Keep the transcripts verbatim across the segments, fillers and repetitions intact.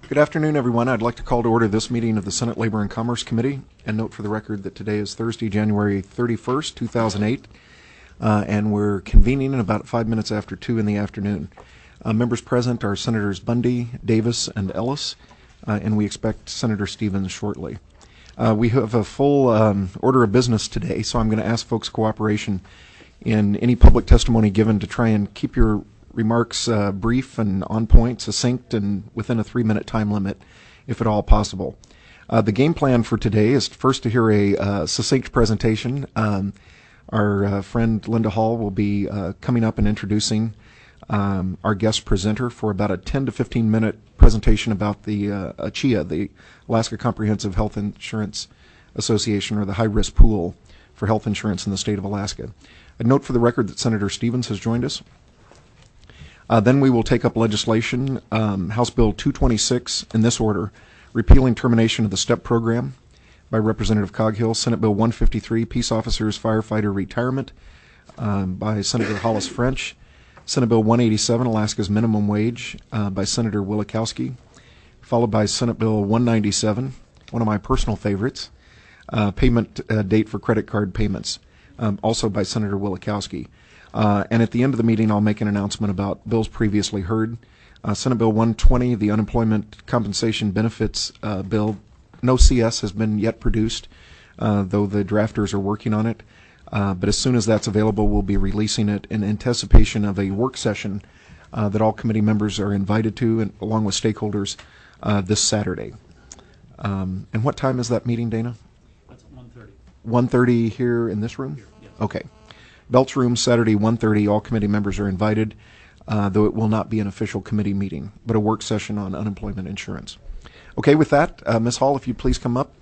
Good afternoon, everyone. I'd like to call to order this meeting of the Senate Labor and Commerce Committee, and note for the record that today is Thursday, January thirty-first, two thousand eight, uh, and we're convening in about five minutes after two in the afternoon. Uh, members present are Senators Bundy, Davis, and Ellis, uh, and we expect Senator Stevens shortly. Uh, we have a full um, order of business today, so I'm going to ask folks' cooperation in any public testimony given to try and keep your remarks uh, brief and on point, succinct, and within a three-minute time limit, if at all possible. Uh, the game plan for today is first to hear a uh, succinct presentation. Um, our uh, friend Linda Hall will be uh, coming up and introducing um, our guest presenter for about a ten to fifteen minute presentation about the uh, A C I A, the Alaska Comprehensive Health Insurance Association, or the high-risk pool for health insurance in the state of Alaska. A note for the record that Senator Stevens has joined us. Uh, then we will take up legislation, um, House Bill two twenty-six, in this order: repealing termination of the STEP program by Representative Coghill; Senate Bill one fifty-three, Peace Officers Firefighter Retirement, um, by Senator Hollis French; Senate Bill one eighty-seven, Alaska's Minimum Wage, uh, by Senator Wielechowski; followed by Senate Bill one ninety-seven, one of my personal favorites, uh, payment uh, date for credit card payments, um, also by Senator Wielechowski. Uh, and at the end of the meeting, I'll make an announcement about bills previously heard. Uh, Senate Bill one twenty, the Unemployment Compensation Benefits uh, Bill. No C S has been yet produced, uh, though the drafters are working on it. Uh, but as soon as that's available, we'll be releasing it in anticipation of a work session uh, that all committee members are invited to, and along with stakeholders, uh, this Saturday. Um, and what time is that meeting, Dana? That's one thirty. one thirty here in this room? Here, yes. Okay. Belts Room, Saturday, one thirty. All committee members are invited, uh, though it will not be an official committee meeting, but a work session on unemployment insurance. Okay, with that, uh, Miz Hall, if you'd please come up.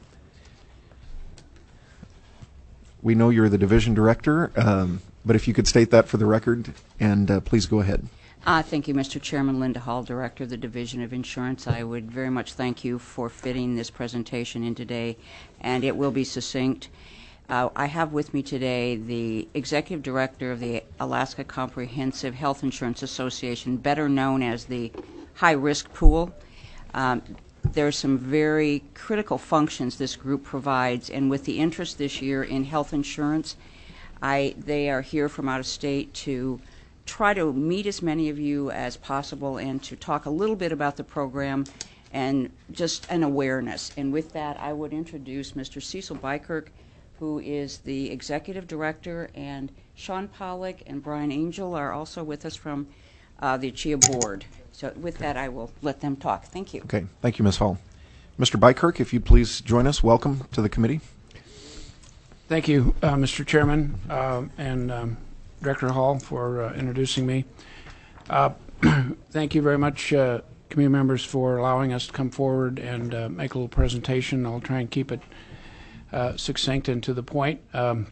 We know you're the division director, um, but if you could state that for the record, and uh, please go ahead. Uh, thank you, Mister Chairman. Linda Hall, Director of the Division of Insurance. I would very much thank you for fitting this presentation in today, and it will be succinct. Uh, I have with me today the Executive Director of the Alaska Comprehensive Health Insurance Association, better known as the High Risk Pool. Um, there are some very critical functions this group provides, and with the interest this year in health insurance, I, they are here from out of state to try to meet as many of you as possible and to talk a little bit about the program and just an awareness. And with that, I would introduce Mister Cecil Bykirk, who is the Executive Director, and Sean Pollack and Brian Angel are also with us from uh, the A C I A Board. So with that, I will let them talk. Thank you. Okay. Thank you, Miz Hall. Mister Bykirk, if you'd please join us. Welcome to the committee. Thank you, uh, Mister Chairman, uh, and um, Director Hall, for uh, introducing me. Uh, thank you very much, uh, committee members, for allowing us to come forward and uh, make a little presentation. I'll try and keep it Uh, succinct and to the point. Um,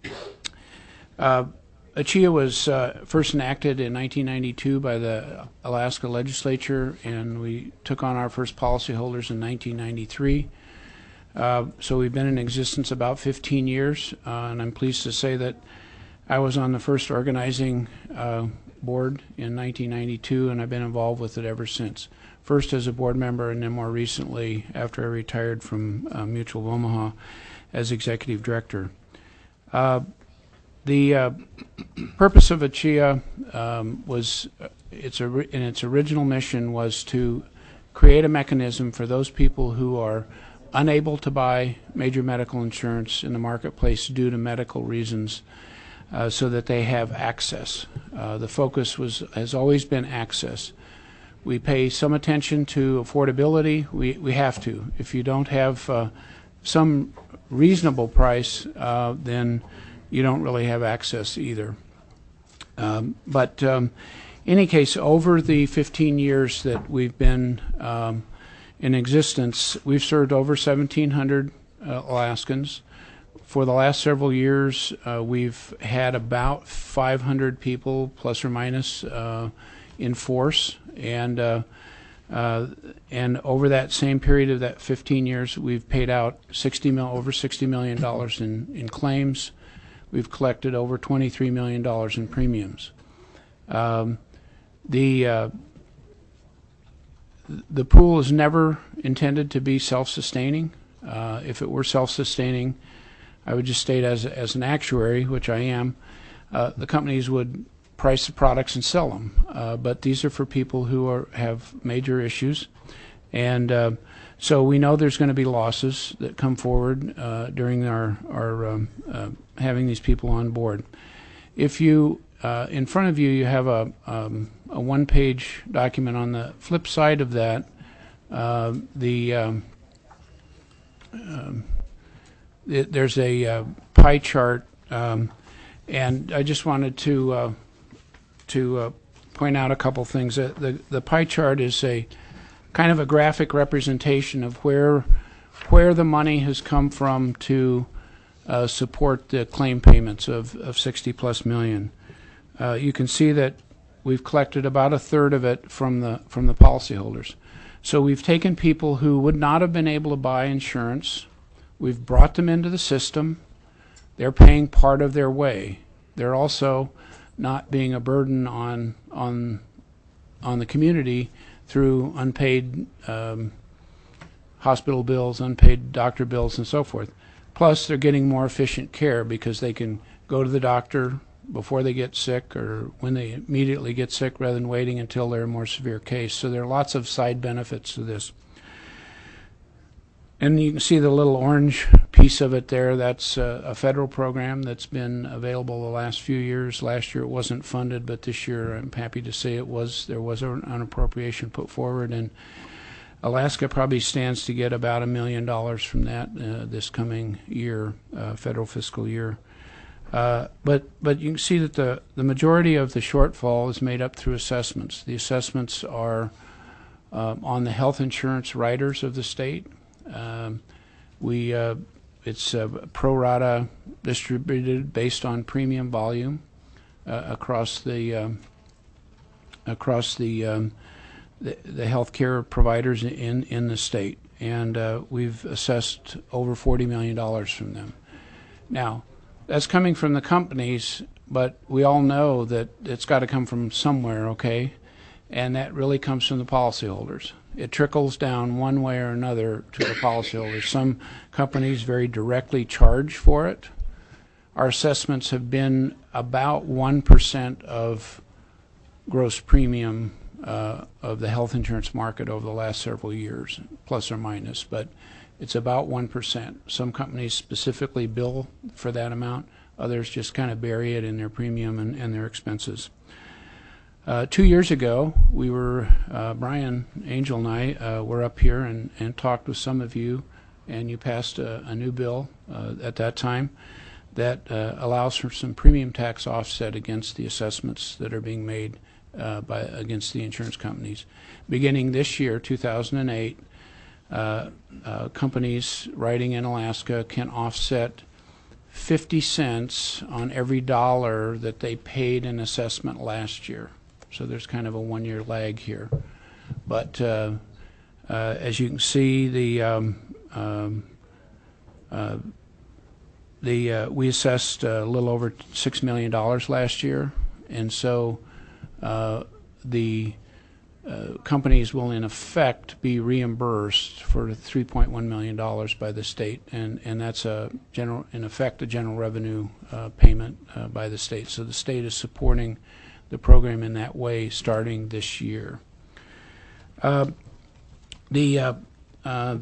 uh, A C I A was uh, first enacted in nineteen ninety-two by the Alaska legislature, and we took on our first policyholders in nineteen ninety-three. Uh, so we've been in existence about fifteen years, uh, and I'm pleased to say that I was on the first organizing uh, board in nineteen ninety-two, and I've been involved with it ever since. First as a board member, and then more recently, after I retired from uh, Mutual of Omaha, as executive director. Uh, the uh, purpose of A C I A um, was, uh, its in its original mission was to create a mechanism for those people who are unable to buy major medical insurance in the marketplace due to medical reasons, uh, so that they have access. Uh, the focus was has always been access. We pay some attention to affordability. We, we have to. If you don't have uh, some reasonable price, uh, then you don't really have access either. Um, but um, in any case, over the fifteen years that we've been um, in existence, we've served over seventeen hundred uh, Alaskans. For the last several years, uh, we've had about five hundred people, plus or minus, uh, in force, and uh, uh, and over that same period of that fifteen years, we've paid out sixty mil over sixty million dollars in in claims. We've collected over twenty-three million dollars in premiums. Um, the uh, the pool is never intended to be self-sustaining. Uh, if it were self-sustaining, I would just state as as an actuary, which I am, uh, the companies would price the products and sell them. Uh, but these are for people who are have major issues, and uh, so we know there's going to be losses that come forward uh, during our our um, uh, having these people on board. If you uh, in front of you, you have a um, a one-page document. On the flip side of that, uh, the um, um, it, there's a uh, pie chart, um, and I just wanted to uh, to uh, point out a couple things. Uh, the the pie chart is a kind of a graphic representation of where where the money has come from to uh, support the claim payments of, of sixty plus million. Uh, you can see that we've collected about a third of it from the from the policyholders. So we've taken people who would not have been able to buy insurance. We've brought them into the system. They're paying part of their way. They're also not being a burden on on on the community through unpaid um, hospital bills, unpaid doctor bills, and so forth. Plus, they're getting more efficient care because they can go to the doctor before they get sick or when they immediately get sick rather than waiting until they're a more severe case. So there are lots of side benefits to this. And you can see the little orange piece of it there. That's uh, a federal program that's been available the last few years. Last year it wasn't funded, but this year I'm happy to say it was. There was an appropriation put forward, and Alaska probably stands to get about a million dollars from that uh, this coming year, uh, federal fiscal year. Uh, but but you can see that the, the majority of the shortfall is made up through assessments. The assessments are um, on the health insurance riders of the state. Um, we uh, it's uh, pro rata distributed based on premium volume uh, across the um, across the, um, the the healthcare providers in in the state, and uh, we've assessed over forty million dollars from them. Now, that's coming from the companies, but we all know that it's got to come from somewhere, okay? And that really comes from the policyholders. It trickles down one way or another to the policyholders. Some companies very directly charge for it. Our assessments have been about one percent of gross premium uh, of the health insurance market over the last several years, plus or minus, but it's about one percent. Some companies specifically bill for that amount. Others just kind of bury it in their premium and, and their expenses. Uh, two years ago, we were, uh, Brian Angel and I uh, were up here and, and talked with some of you, and you passed a, a new bill uh, at that time that uh, allows for some premium tax offset against the assessments that are being made uh, by against the insurance companies. Beginning this year, two thousand eight, Uh, uh, companies writing in Alaska can offset fifty cents on every dollar that they paid in assessment last year. So there's kind of a one-year lag here. But uh, uh, as you can see, the um, um, uh, the uh, we assessed a little over six million dollars last year, and so uh, the Uh, companies will in effect be reimbursed for three point one million dollars by the state, and, and that's a general, in effect, a general revenue uh, payment uh, by the state. So the state is supporting the program in that way starting this year. Uh, the uh, uh,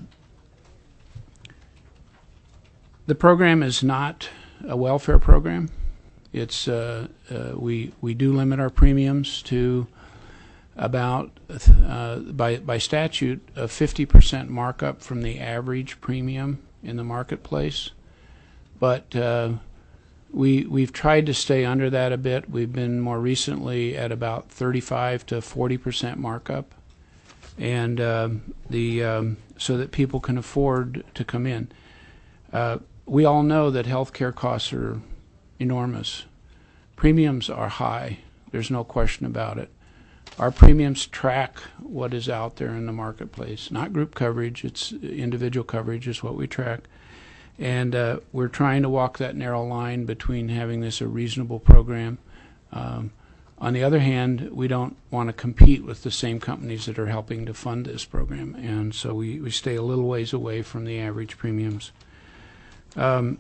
the program is not a welfare program. It's uh, uh, we we do limit our premiums to about, uh, by, by statute, a fifty percent markup from the average premium in the marketplace. But uh, we, we've tried to stay under that a bit. We've been more recently at about thirty-five to forty percent markup, and uh, the um, so that people can afford to come in. Uh, we all know that healthcare costs are enormous. Premiums are high. There's no question about it. Our premiums track what is out there in the marketplace, not group coverage. It's individual coverage is what we track. And uh, we're trying to walk that narrow line between having this a reasonable program um, On the other hand, we don't want to compete with the same companies that are helping to fund this program, and so we, we stay a little ways away from the average premiums. Um,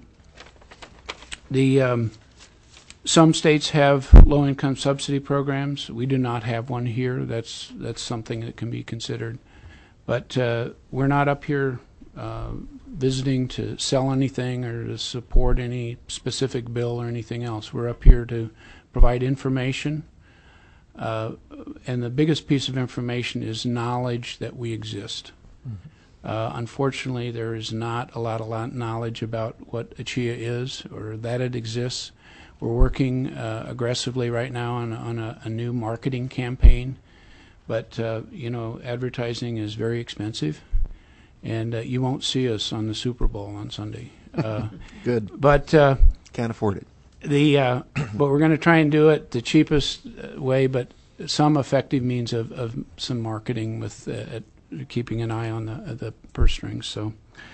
the um, some states have low-income subsidy programs. We do not have one here. That's that's something that can be considered. But uh, we're not up here uh, visiting to sell anything or to support any specific bill or anything else. We're up here to provide information. Uh, and the biggest piece of information is knowledge that we exist. Mm-hmm. uh, unfortunately, there is not a lot of knowledge about what A C H I A is or that it exists. We're working uh, aggressively right now on, on a, a new marketing campaign, but uh, you know, advertising is very expensive, and uh, you won't see us on the Super Bowl on Sunday. Uh, Good. But uh, can't afford it. The uh, but we're going to try and do it the cheapest way, but some effective means of, of some marketing with uh, keeping an eye on the the purse strings. So,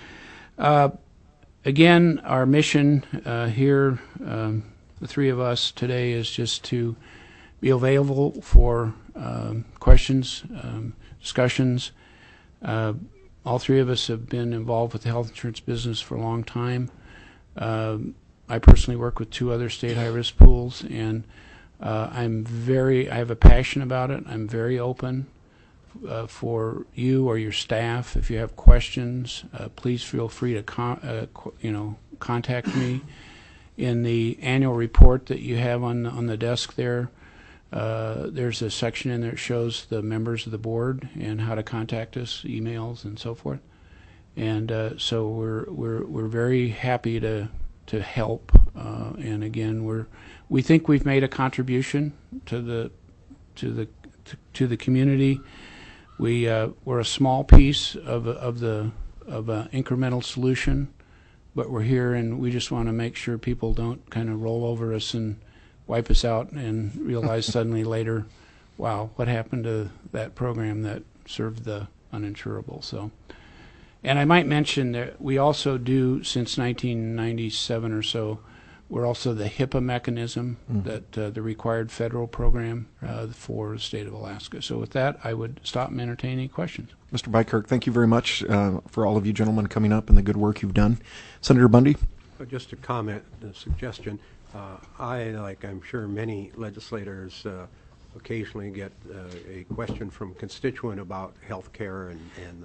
uh, again, our mission uh, here, um, the three of us today, is just to be available for um, questions, um, discussions. Uh, all three of us have been involved with the health insurance business for a long time. Um, I personally work with two other state high-risk pools, and uh, I'm very, I have a passion about it. I'm very open uh, for you or your staff. If you have questions, uh, please feel free to con uh, qu you know, contact me. In the annual report that you have on, on the desk there, uh, there's a section in there that shows the members of the board and how to contact us, emails and so forth. And uh, so we're, we're, we're very happy to to help, uh, and again, we're we think we've made a contribution to the to the to, to the community. We uh, we're a small piece of of the of an incremental solution, but we're here, and we just want to make sure people don't kind of roll over us and wipe us out and realize suddenly later, wow, what happened to that program that served the uninsurable? So. And I might mention that we also do, since nineteen ninety-seven or so, we're also the HIPAA mechanism, mm. that uh, the required federal program uh, for the state of Alaska. So with that, I would stop and entertain any questions. Mister Bykirk, thank you very much uh, for all of you gentlemen coming up and the good work you've done. Senator Bundy? Just a comment, a suggestion. Uh, I, like I'm sure many legislators, uh, occasionally get uh, a question from constituent about health care and, and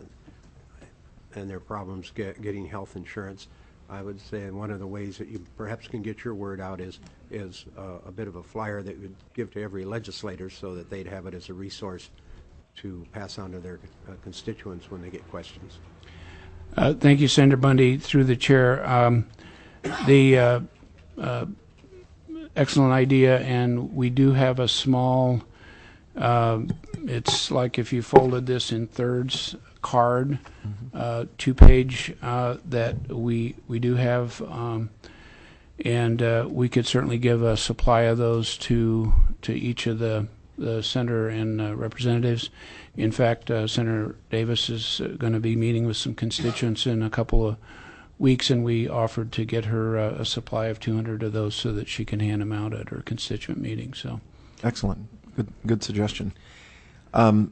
and their problems get, getting health insurance. I would say one of the ways that you perhaps can get your word out is is uh, a bit of a flyer that you would give to every legislator so that they'd have it as a resource to pass on to their uh, constituents when they get questions. Uh, thank you, Senator Bundy. Through the chair, um, the uh, uh, excellent idea, and we do have a small, uh, it's like if you folded this in thirds, card, mm-hmm. uh, two-page uh, that we we do have, um, and uh, we could certainly give a supply of those to to each of the, the senator and uh, representatives. In fact, uh, Senator Davis is uh, going to be meeting with some constituents in a couple of weeks, and we offered to get her uh, a supply of two hundred of those so that she can hand them out at her constituent meeting. So, excellent, good good suggestion. Um,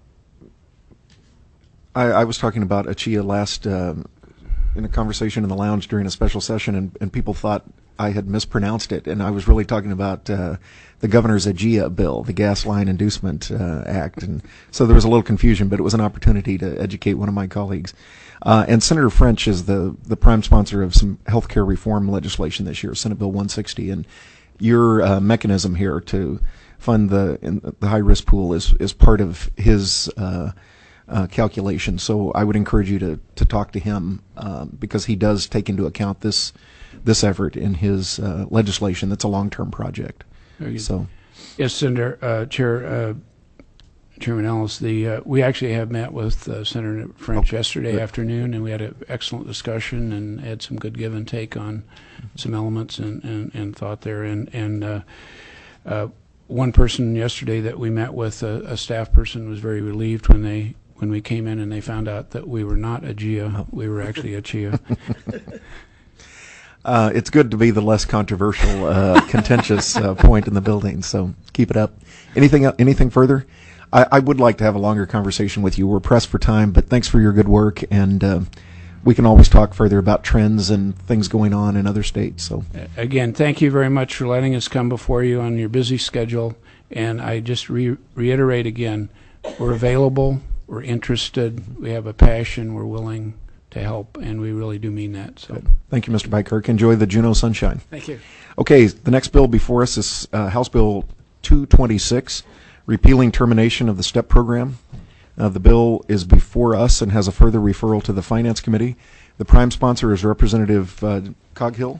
I, I was talking about A C H I A last uh, in a conversation in the lounge during a special session, and, and people thought I had mispronounced it, and I was really talking about uh, the governor's A G I A bill, the Gas Line Inducement uh, Act, and so there was a little confusion, but it was an opportunity to educate one of my colleagues. Uh, and Senator French is the the prime sponsor of some health care reform legislation this year, Senate Bill one sixty, and your uh, mechanism here to fund the in the high risk pool is is part of his uh, uh, calculation. So I would encourage you to to talk to him um, because he does take into account this this effort in his uh, legislation. That's a long term project. So, yes, Senator uh, Chair. Uh, Chairman Ellis, the uh, we actually have met with uh, Senator French okay. yesterday Good. afternoon, and we had an excellent discussion and had some good give and take on mm-hmm. some elements and, and, and thought there. And, and uh, uh, one person yesterday that we met with, a, a staff person, was very relieved when they when we came in and they found out that we were not a G I A, oh. we were actually a C H I A. Uh, it's good to be the less controversial, uh, contentious uh, point in the building. So keep it up. Anything? el- Anything further? I, I would like to have a longer conversation with you. We're pressed for time, but thanks for your good work, and uh, we can always talk further about trends and things going on in other states. So Again, thank you very much for letting us come before you on your busy schedule. And I just re- reiterate again, we're available, we're interested, we have a passion, we're willing to help, and we really do mean that. So thank you, Mister Bykirk. Enjoy the Juneau sunshine. thank you. Okay, the next bill before us is uh, House Bill two twenty-six, repealing termination of the STEP program. Uh, the bill is before us and has a further referral to the Finance Committee. The prime sponsor is Representative uh, Coghill.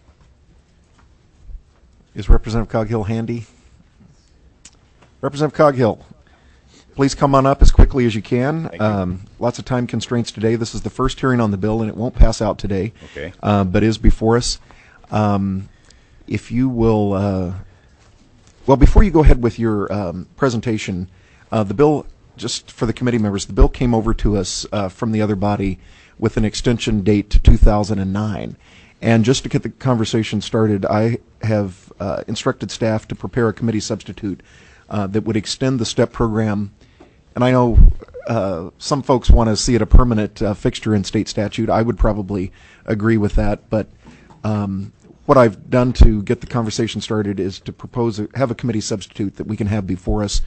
Is Representative Coghill handy? Representative Coghill, please come on up as quickly as you can. you. Um, lots of time constraints today. This is the first hearing on the bill, and it won't pass out today, Okay. uh, but is before us. Um, if you will, uh, well, before you go ahead with your um, presentation, uh, the bill, just for the committee members, the bill came over to us uh, from the other body with an extension date to two thousand nine. And just to get the conversation started, I have uh, instructed staff to prepare a committee substitute uh, that would extend the STEP program. And I know uh, some folks want to see it a permanent uh, fixture in state statute. I would probably agree with that. But um, what I've done to get the conversation started is to propose a, have a committee substitute that we can have before us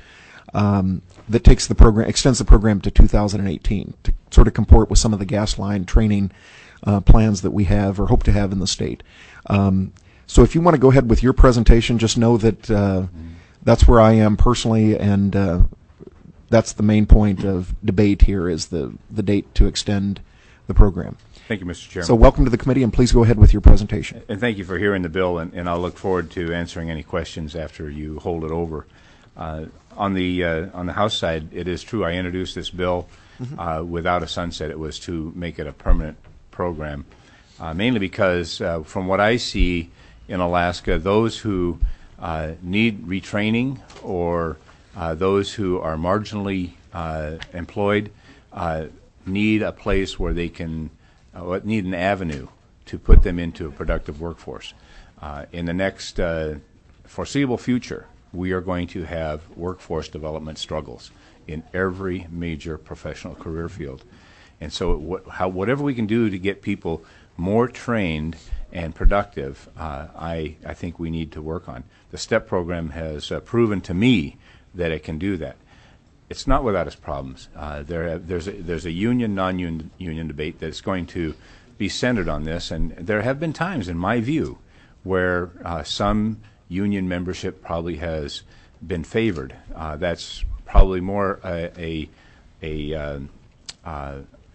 um, that takes the program, extends the program to two thousand eighteen to sort of comport with some of the gas line training uh, plans that we have or hope to have in the state. Um, so if you want to go ahead with your presentation, just know that uh, that's where I am personally, and uh, that's the main point of debate here is the, the date to extend the program. Thank you, Mister Chairman. So welcome to the committee, and please go ahead with your presentation. And thank you for hearing the bill, and, and I'll look forward to answering any questions after you hold it over. Uh, on the uh, on the House side, it is true I introduced this bill uh, without a sunset. It was to make it a permanent program, uh, mainly because uh, from what I see in Alaska, those who uh, need retraining or uh, those who are marginally uh, employed uh, need a place where they can uh, need an avenue to put them into a productive workforce. Uh, in the next uh, foreseeable future, we are going to have workforce development struggles in every major professional career field. And so what, how, whatever we can do to get people more trained and productive, uh, I, I think we need to work on. The STEP program has uh, proven to me that it can do that. It's not without its problems. Uh, there have, there's, a, there's a union, non-union union debate that's going to be centered on this, and there have been times, in my view, where uh, some union membership probably has been favored. Uh, that's probably more a, a, a, uh, uh,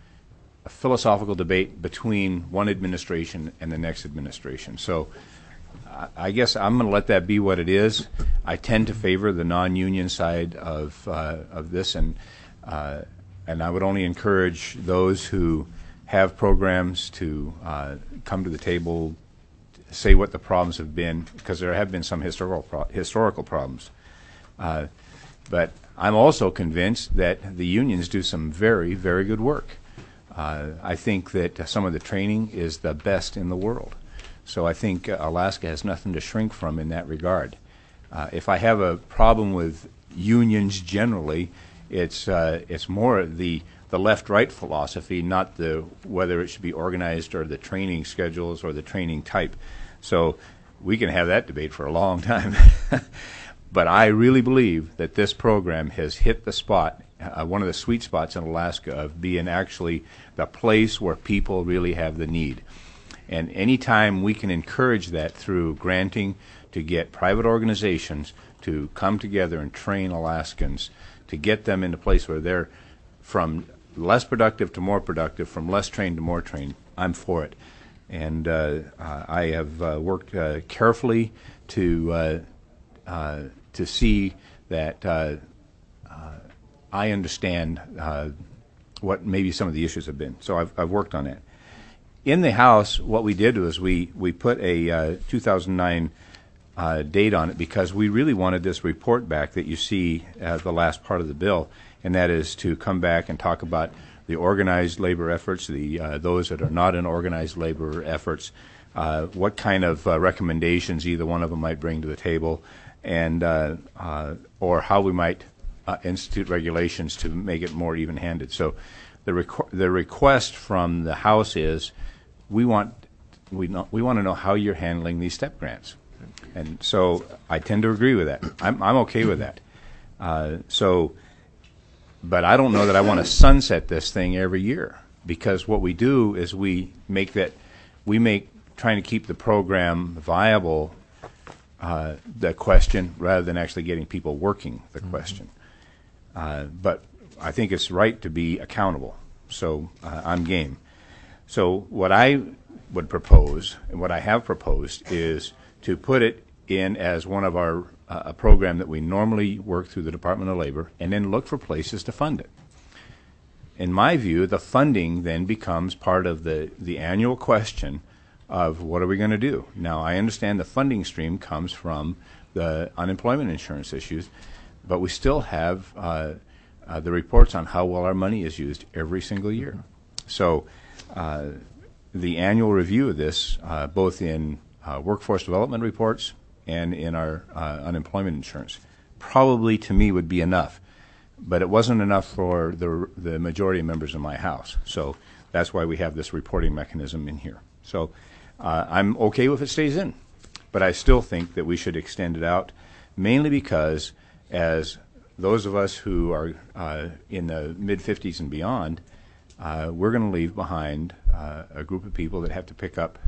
a philosophical debate between one administration and the next administration. So I, I guess I'm going to let that be what it is. I tend to favor the non-union side of, uh, of this, and, uh, and I would only encourage those who have programs to uh, come to the table, say what the problems have been, because there have been some historical pro historical problems. Uh, but I'm also convinced that the unions do some very, very good work. Uh, I think that some of the training is the best in the world. So I think uh, Alaska has nothing to shrink from in that regard. Uh, if I have a problem with unions generally, it's uh, it's more the the left-right philosophy, not the whether it should be organized or the training schedules or the training type. So we can have that debate for a long time. But I really believe that this program has hit the spot, uh, one of the sweet spots in Alaska of being actually the place where people really have the need. And any time we can encourage that through granting to get private organizations to come together and train Alaskans, to get them in a place where they're from less productive to more productive, from less trained to more trained, I'm for it. And uh, uh, I have uh, worked uh, carefully to uh, uh, to see that uh, uh, I understand uh, what maybe some of the issues have been. So I've, I've worked on that. In the House, what we did was we, we put a uh, two thousand nine uh, date on it because we really wanted this report back that you see at the last part of the bill, and that is to come back and talk about the organized labor efforts, the uh, those that are not in organized labor efforts, uh, what kind of uh, recommendations either one of them might bring to the table, and uh, uh, or how we might uh, institute regulations to make it more even-handed. So the requ- the request from the House is we want we know, we want to know how you're handling these STEP grants. And so I tend to agree with that. I'm, I'm okay with that. Uh, so, but I don't know that I want to sunset this thing every year, because what we do is we make that, we make trying to keep the program viable uh, the question rather than actually getting people working the mm-hmm. question. Uh, but I think it's right to be accountable. So uh, I'm game. So what I would propose, and what I have proposed, is to put it in as one of our uh, a program that we normally work through the Department of Labor, and then look for places to fund it. In my view, the funding then becomes part of the, the annual question of what are we going to do. Now, I understand the funding stream comes from the unemployment insurance issues, but we still have uh, uh, the reports on how well our money is used every single year. Mm-hmm. So uh, the annual review of this, uh, both in uh, workforce development reports and in our uh, unemployment insurance, probably to me would be enough. But it wasn't enough for the the majority of members in my House. So that's why we have this reporting mechanism in here. So uh, I'm okay if it stays in, but I still think that we should extend it out, mainly because as those of us who are uh, in the mid fifties and beyond, uh, we're going to leave behind uh, a group of people that have to pick up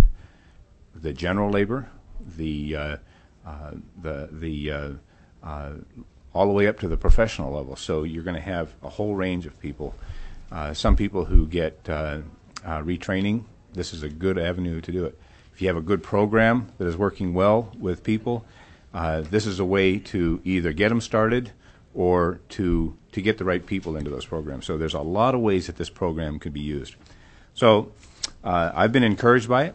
the general labor, the uh, uh, the the uh, uh, all the way up to the professional level. So you're going to have a whole range of people. Uh, some people who get uh, uh, retraining, this is a good avenue to do it. If you have a good program that is working well with people, uh, this is a way to either get them started or to to get the right people into those programs. So there's a lot of ways that this program could be used. So uh, I've been encouraged by it.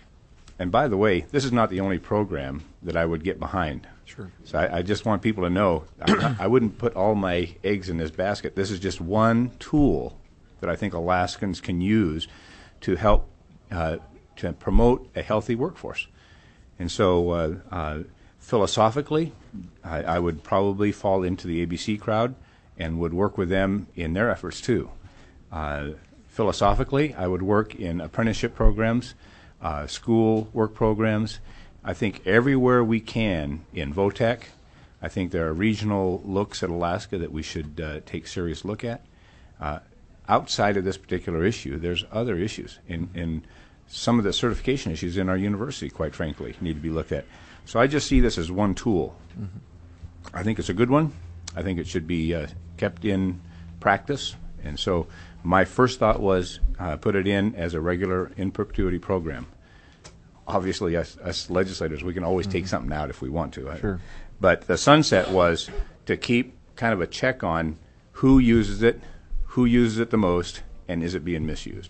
And by the way, this is not the only program that I would get behind. Sure. So I, I just want people to know I, I wouldn't put all my eggs in this basket. This is just one tool that I think Alaskans can use to help uh, to promote a healthy workforce. And so uh, uh, philosophically, I, I would probably fall into the A B C crowd and would work with them in their efforts too. Uh, philosophically, I would work in apprenticeship programs, uh, school work programs. I think everywhere we can in V O T E C, I think there are regional looks at Alaska that we should uh, take serious look at. Uh, outside of this particular issue, there's other issues. In, in some of the certification issues in our university, quite frankly, need to be looked at. So I just see this as one tool. Mm-hmm. I think it's a good one. I think it should be uh, kept in practice. And so my first thought was uh, put it in as a regular in perpetuity program. Obviously, us, us legislators, we can always mm-hmm. take something out if we want to. Sure. But the sunset was to keep kind of a check on who uses it, who uses it the most, and is it being misused.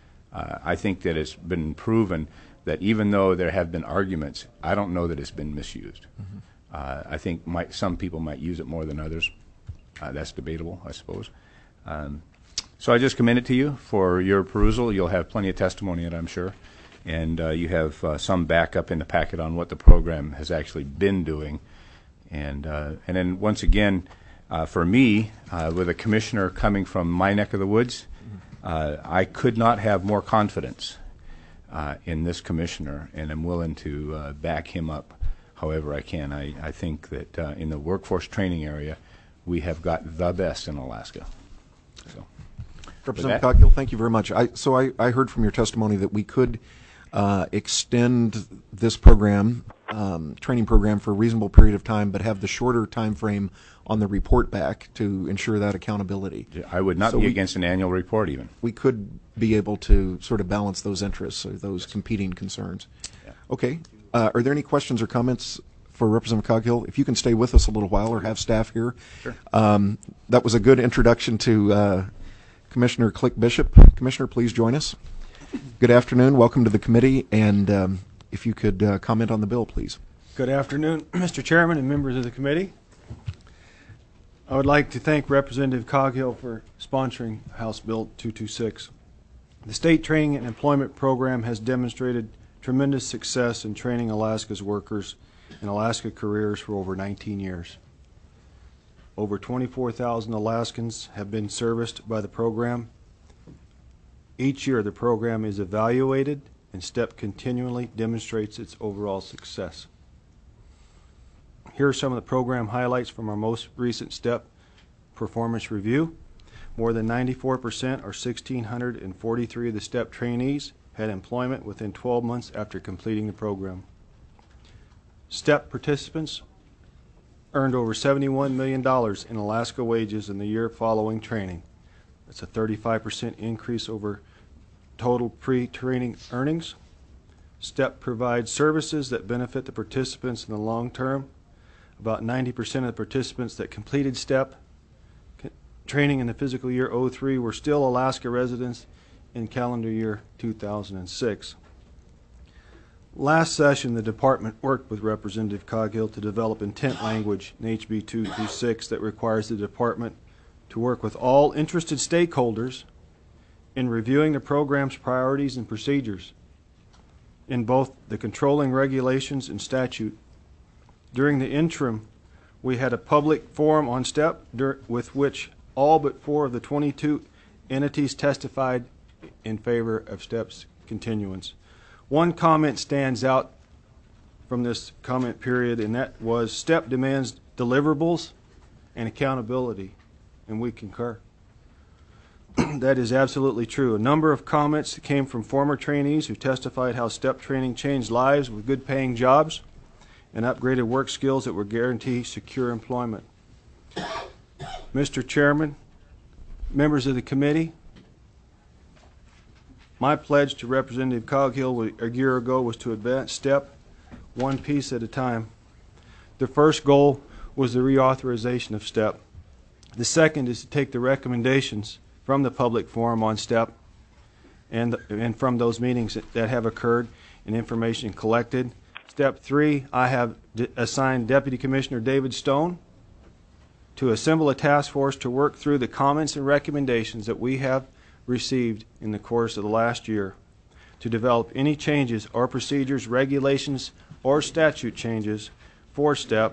Uh, I think that it's been proven that even though there have been arguments, I don't know that it's been misused. Mm-hmm. Uh, I think might, some people might use it more than others. Uh, that's debatable, I suppose. Um, so I just commend it to you for your perusal. You'll have plenty of testimony in it, I'm sure. And uh, you have uh, some backup in the packet on what the program has actually been doing. And uh, and then once again, uh, for me, uh, with a commissioner coming from my neck of the woods, uh, I could not have more confidence uh, in this commissioner, and I'm willing to uh, back him up however I can. I, I think that uh, in the workforce training area, we have got the best in Alaska. So, Representative Coghill, thank you very much. I, so I, I heard from your testimony that we could Uh, extend this program, um, training program, for a reasonable period of time, but have the shorter time frame on the report back to ensure that accountability. I would not so be we, against an annual report even. We could be able to sort of balance those interests, or those competing concerns. Yeah. Okay. Uh, are there any questions or comments for Representative Coghill? If you can stay with us a little while, or have staff here. Sure. Um, that was a good introduction to uh, Commissioner Click Bishop. Commissioner, please join us. Good afternoon. Welcome to the committee. And um, if you could uh, comment on the bill, please. Good afternoon, Mister Chairman and members of the committee. I would like to thank Representative Coghill for sponsoring House Bill two twenty-six. The state training and employment program has demonstrated tremendous success in training Alaska's workers in Alaska careers for over nineteen years. Over twenty-four thousand Alaskans have been serviced by the program. Each year the program is evaluated, and STEP continually demonstrates its overall success. Here are some of the program highlights from our most recent STEP performance review. More than ninety-four percent, or one thousand six hundred forty-three of the STEP trainees, had employment within twelve months after completing the program. STEP participants earned over seventy-one million dollars in Alaska wages in the year following training. That's a thirty-five percent increase over total pre-training earnings. STEP provides services that benefit the participants in the long term. About ninety percent of the participants that completed STEP training in the fiscal year oh three were still Alaska residents in calendar year two thousand six. Last session, the department worked with Representative Coghill to develop intent language in H B two twenty-six that requires the department to work with all interested stakeholders in reviewing the program's priorities and procedures in both the controlling regulations and statute. During the interim, we had a public forum on STEP with which all but four of the twenty-two entities testified in favor of STEP's continuance. One comment stands out from this comment period, and that was STEP demands deliverables and accountability, and we concur. That is absolutely true. A number of comments came from former trainees who testified how STEP training changed lives with good paying jobs and upgraded work skills that would guarantee secure employment. Mister Chairman, members of the committee, my pledge to Representative Coghill a year ago was to advance STEP one piece at a time. The first goal was the reauthorization of STEP. The second is to take the recommendations from the public forum on STEP and, and from those meetings that, that have occurred and information collected. Step three, I have assigned Deputy Commissioner David Stone to assemble a task force to work through the comments and recommendations that we have received in the course of the last year to develop any changes or procedures, regulations, or statute changes for STEP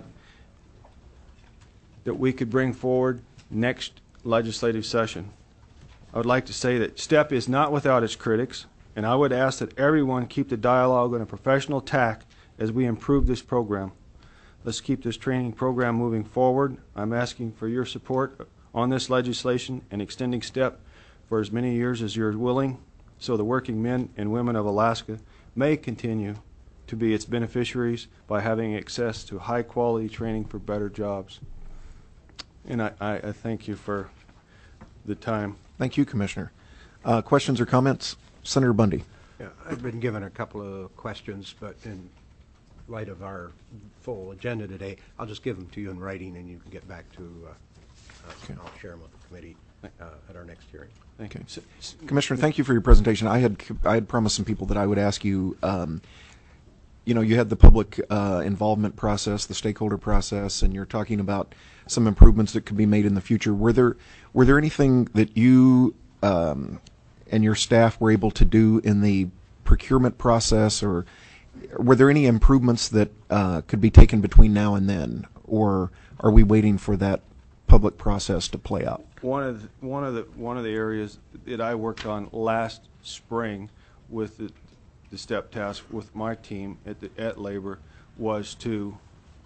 that we could bring forward next legislative session. I would like to say that STEP is not without its critics, and I would ask that everyone keep the dialogue on a professional tack as we improve this program. Let's keep this training program moving forward. I'm asking for your support on this legislation and extending STEP for as many years as you're willing, so the working men and women of Alaska may continue to be its beneficiaries by having access to high quality training for better jobs. And I, I, I thank you for the time. Thank you, Commissioner. Uh, questions or comments? Senator Bundy. Yeah, I've been given a couple of questions, but in light of our full agenda today, I'll just give them to you in writing, and you can get back to uh, us, Okay. and I'll share them with the committee uh, at our next hearing. Thank you. Okay. Commissioner, thank you for your presentation. I had I had promised some people that I would ask you. Um, you know, you had the public uh, involvement process, the stakeholder process, and you're talking about some improvements that could be made in the future. Were there were there anything that you um, and your staff were able to do in the procurement process, or were there any improvements that uh, could be taken between now and then, or are we waiting for that public process to play out? One of the, one of the one of the areas that I worked on last spring with the, the STEP task with my team at the, at Labor was to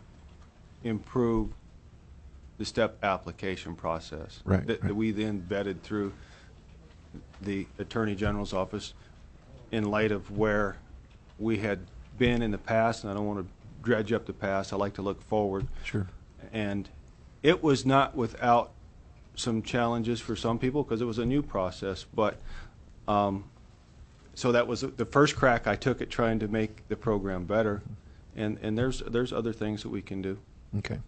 improve the STEP application process. Right, That, right. that we then vetted through the Attorney General's office in light of where we had been in the past, and I don't want to dredge up the past. I like to look forward. Sure. And it was not without some challenges for some people because it was a new process. But um, so that was the first crack I took at trying to make the program better. And and there's there's other things that we can do. Okay.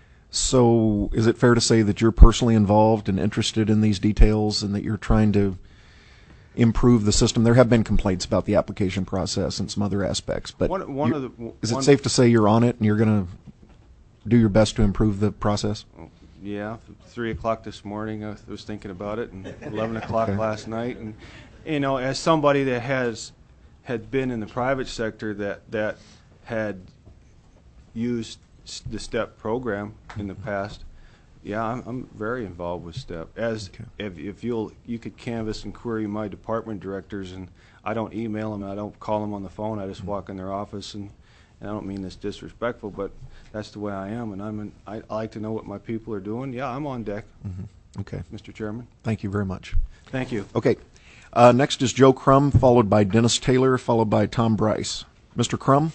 So is it fair to say that you're personally involved and interested in these details and that you're trying to improve the system? There have been complaints about the application process and some other aspects, but One- one you- of the- is it one- safe to say you're on it and you're going to do your best to improve the process? Yeah, three o'clock this morning I was thinking about it, and eleven o'clock Okay. last night. And you know, as somebody that has had been in the private sector that, that had used s- the STEP program in the past, yeah, I'm, I'm very involved with STEP. As Okay. if, if you'll, you could canvass and query my department directors, and I don't email them, I don't call them on the phone. I just walk in their office, and, and I don't mean this disrespectful, but that's the way I am, and I'm in, I, I like to know what my people are doing. Yeah, I'm on deck, Okay. Mister Chairman. Thank you very much. Thank you. Okay. Uh, next is Joe Crum, followed by Dennis Taylor, followed by Tom Bryce. Mister Crum,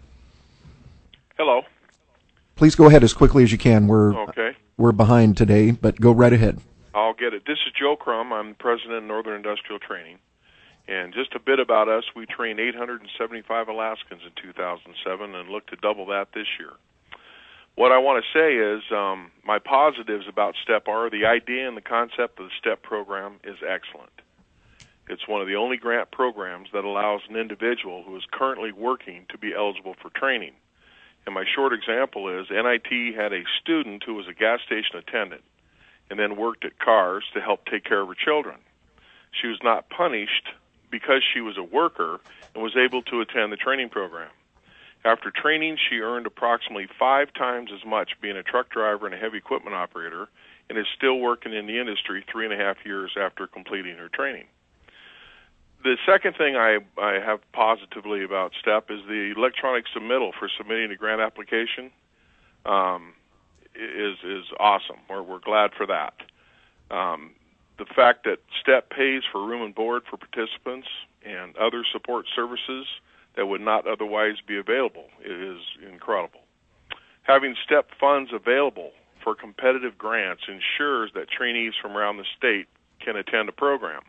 Hello. please go ahead as quickly as you can. We're Okay. we're behind today, but go right ahead. I'll get it. This is Joe Crum. I'm the president of Northern Industrial Training. And just a bit about us, we trained eight hundred seventy-five Alaskans in two thousand seven and look to double that this year. What I want to say is um, my positives about STEP are the idea and the concept of the STEP program is excellent. It's one of the only grant programs that allows an individual who is currently working to be eligible for training. And my short example is N I T had a student who was a gas station attendant and then worked at cars to help take care of her children. She was not punished because she was a worker and was able to attend the training program. After training, she earned approximately five times as much being a truck driver and a heavy equipment operator and is still working in the industry three and a half years after completing her training. The second thing I, I have positively about STEP is the electronic submittal for submitting a grant application um, is is awesome. We're, we're glad for that. Um, the fact that STEP pays for room and board for participants and other support services that would not otherwise be available is incredible. Having STEP funds available for competitive grants ensures that trainees from around the state can attend a program.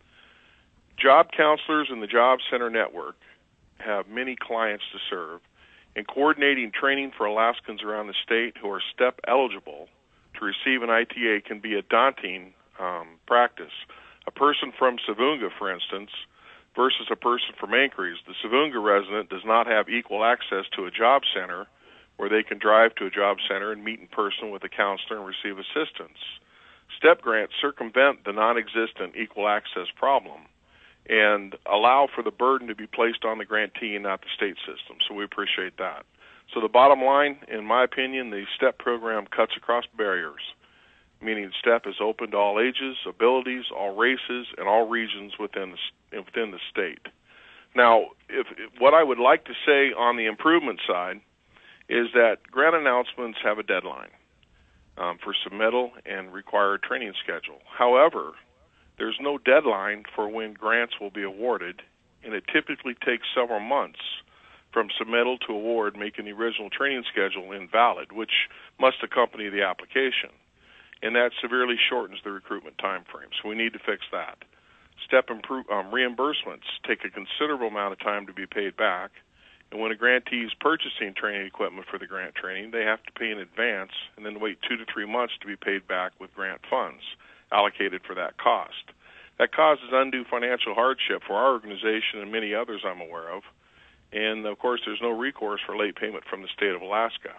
Job counselors in the Job Center Network have many clients to serve, and coordinating training for Alaskans around the state who are STEP eligible to receive an I T A can be a daunting um, practice. A person from Savunga, for instance, versus a person from Anchorage, the Savunga resident does not have equal access to a job center where they can drive to a job center and meet in person with a counselor and receive assistance. STEP grants circumvent the non-existent equal access problem and allow for the burden to be placed on the grantee and not the state system. So we appreciate that. So the bottom line, in my opinion, the STEP program cuts across barriers, meaning STEP is open to all ages, abilities, all races, and all regions within the, within the state. Now, if, if what I would like to say on the improvement side is that grant announcements have a deadline um, for submittal and require a training schedule. However, there's no deadline for when grants will be awarded, and it typically takes several months from submittal to award, making the original training schedule invalid, which must accompany the application. And that severely shortens the recruitment time frame, so we need to fix that. STEP improve, um, reimbursements take a considerable amount of time to be paid back, and when a grantee is purchasing training equipment for the grant training, they have to pay in advance and then wait two to three months to be paid back with grant funds allocated for that cost. That causes undue financial hardship for our organization and many others I'm aware of, and of course there's no recourse for late payment from the state of Alaska.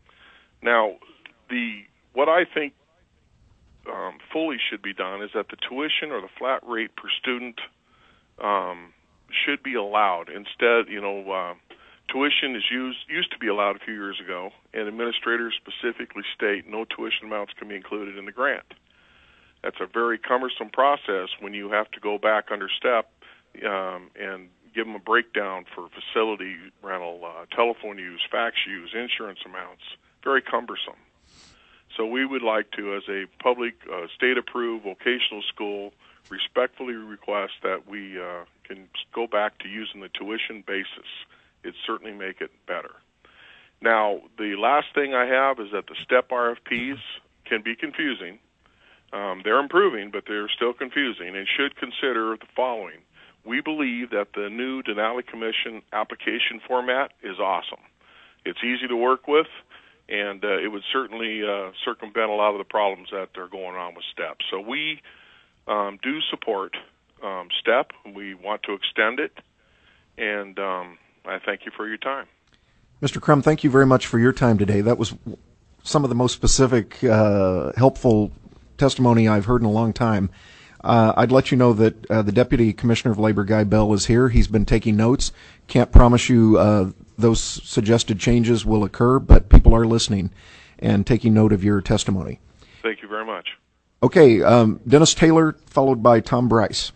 Now, the what I think um, fully should be done is that the tuition or the flat rate per student um, should be allowed. Instead, you know, uh, tuition is used used to be allowed a few years ago, and administrators specifically state no tuition amounts can be included in the grant. That's a very cumbersome process when you have to go back under STEP um, and give them a breakdown for facility rental, uh, telephone use, fax use, insurance amounts. Very cumbersome. So we would like to, as a public, uh, state-approved vocational school, respectfully request that we uh, can go back to using the tuition basis. It'd certainly make it better. Now, the last thing I have is that the STEP R F Ps can be confusing. Um, they're improving, but they're still confusing, and should consider the following. We believe that the new Denali Commission application format is awesome. It's easy to work with, and uh, it would certainly uh, circumvent a lot of the problems that are going on with STEP. So we um, do support um, STEP. We want to extend it, and um, I thank you for your time. Mister Crum, thank you very much for your time today. That was some of the most specific, uh, helpful testimony I've heard in a long time. Uh, I'd let you know that uh, the Deputy Commissioner of Labor, Guy Bell, is here. He's been taking notes. Can't promise you uh, those suggested changes will occur, but people are listening and taking note of your testimony. Thank you very much. Okay, um, Dennis Taylor, followed by Tom Bryce.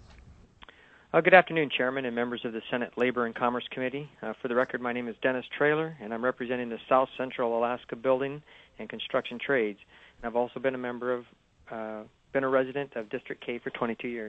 Uh, good afternoon, Chairman and members of the Senate Labor and Commerce Committee. Uh, for the record, my name is Dennis Traylor, and I'm representing the South Central Alaska Building and Construction Trades. And I've also been a member of, uh, been a resident of District K for twenty-two years.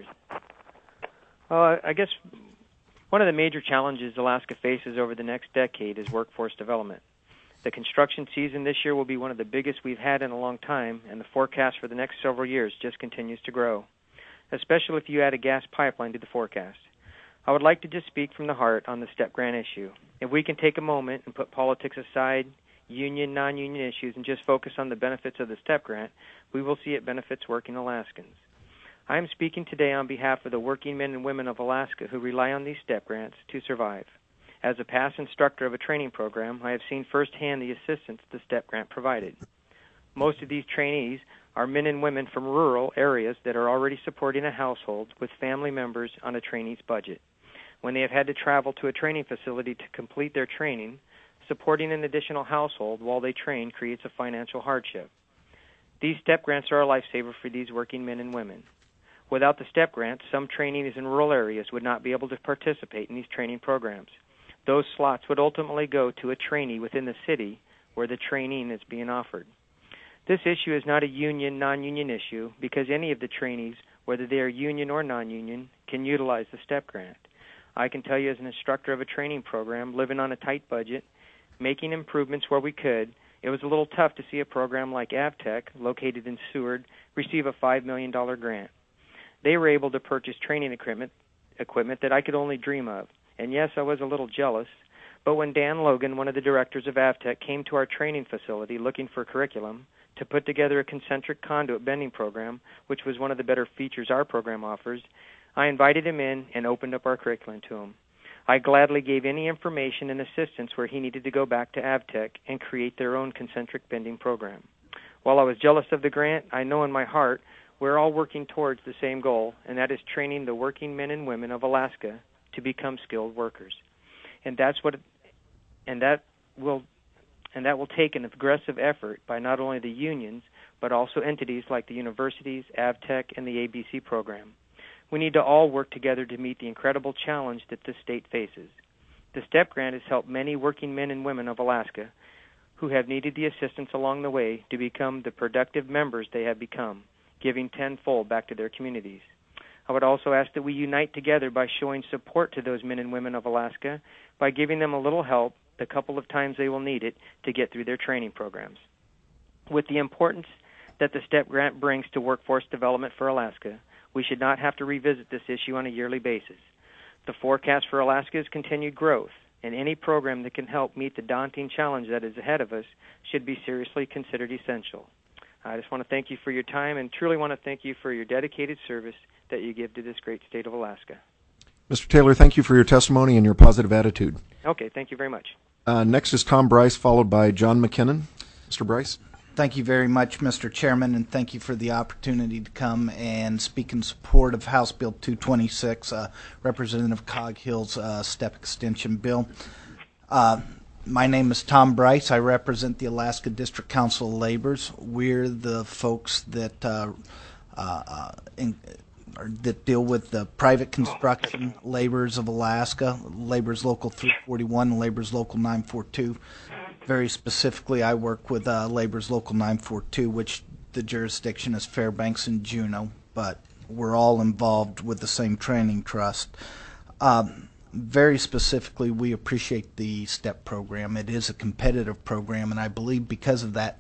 Uh, I guess one of the major challenges Alaska faces over the next decade is workforce development. The construction season this year will be one of the biggest we've had in a long time, and the forecast for the next several years just continues to grow, especially if you add a gas pipeline to the forecast. I would like to just speak from the heart on the STEP grant issue. If we can take a moment and put politics aside, union, non-union issues, and just focus on the benefits of the STEP grant, we will see it benefits working Alaskans. I am speaking today on behalf of the working men and women of Alaska who rely on these STEP grants to survive. As a past instructor of a training program, I have seen firsthand the assistance the STEP grant provided. Most of these trainees are men and women from rural areas that are already supporting a household with family members on a trainee's budget. When they have had to travel to a training facility to complete their training, supporting an additional household while they train creates a financial hardship. These STEP grants are a lifesaver for these working men and women. Without the STEP grants, some trainees in rural areas would not be able to participate in these training programs. Those slots would ultimately go to a trainee within the city where the training is being offered. This issue is not a union, non-union issue because any of the trainees, whether they are union or non-union, can utilize the STEP grant. I can tell you as an instructor of a training program, living on a tight budget, making improvements where we could, it was a little tough to see a program like AvTech, located in Seward, receive a five million dollars grant. They were able to purchase training equipment, equipment that I could only dream of. And yes, I was a little jealous, but when Dan Logan, one of the directors of AvTech, came to our training facility looking for curriculum to put together a concentric conduit bending program, which was one of the better features our program offers, I invited him in and opened up our curriculum to him. I gladly gave any information and assistance where he needed to go back to AvTech and create their own concentric bending program. While I was jealous of the grant, I know in my heart we're all working towards the same goal, and that is training the working men and women of Alaska to become skilled workers. And that's what and that will and that will take an aggressive effort by not only the unions but also entities like the universities, AvTech, and the A B C program. We need to all work together to meet the incredible challenge that this state faces. The STEP grant has helped many working men and women of Alaska who have needed the assistance along the way to become the productive members they have become, giving tenfold back to their communities. I would also ask that we unite together by showing support to those men and women of Alaska by giving them a little help the couple of times they will need it to get through their training programs. With the importance that the STEP grant brings to workforce development for Alaska, we should not have to revisit this issue on a yearly basis. The forecast for Alaska is continued growth, and any program that can help meet the daunting challenge that is ahead of us should be seriously considered essential. I just want to thank you for your time and truly want to thank you for your dedicated service that you give to this great state of Alaska. Mister Taylor, thank you for your testimony and your positive attitude. Okay, thank you very much. Uh, next is Tom Bryce, followed by John McKinnon. Mister Bryce? Thank you very much, Mister Chairman, and thank you for the opportunity to come and speak in support of House Bill two twenty-six, uh, Representative Coghill's uh, STEP extension bill. Uh, my name is Tom Bryce. I represent the Alaska District Council of Laborers. We're the folks that uh, uh, in, or that deal with the private construction laborers of Alaska, Laborers Local three forty-one and Laborers Local nine forty-two. Very specifically, I work with uh, Laborers Local nine forty-two, which the jurisdiction is Fairbanks and Juneau, but we're all involved with the same training trust. Um, very specifically, we appreciate the STEP program. It is a competitive program, and I believe because of that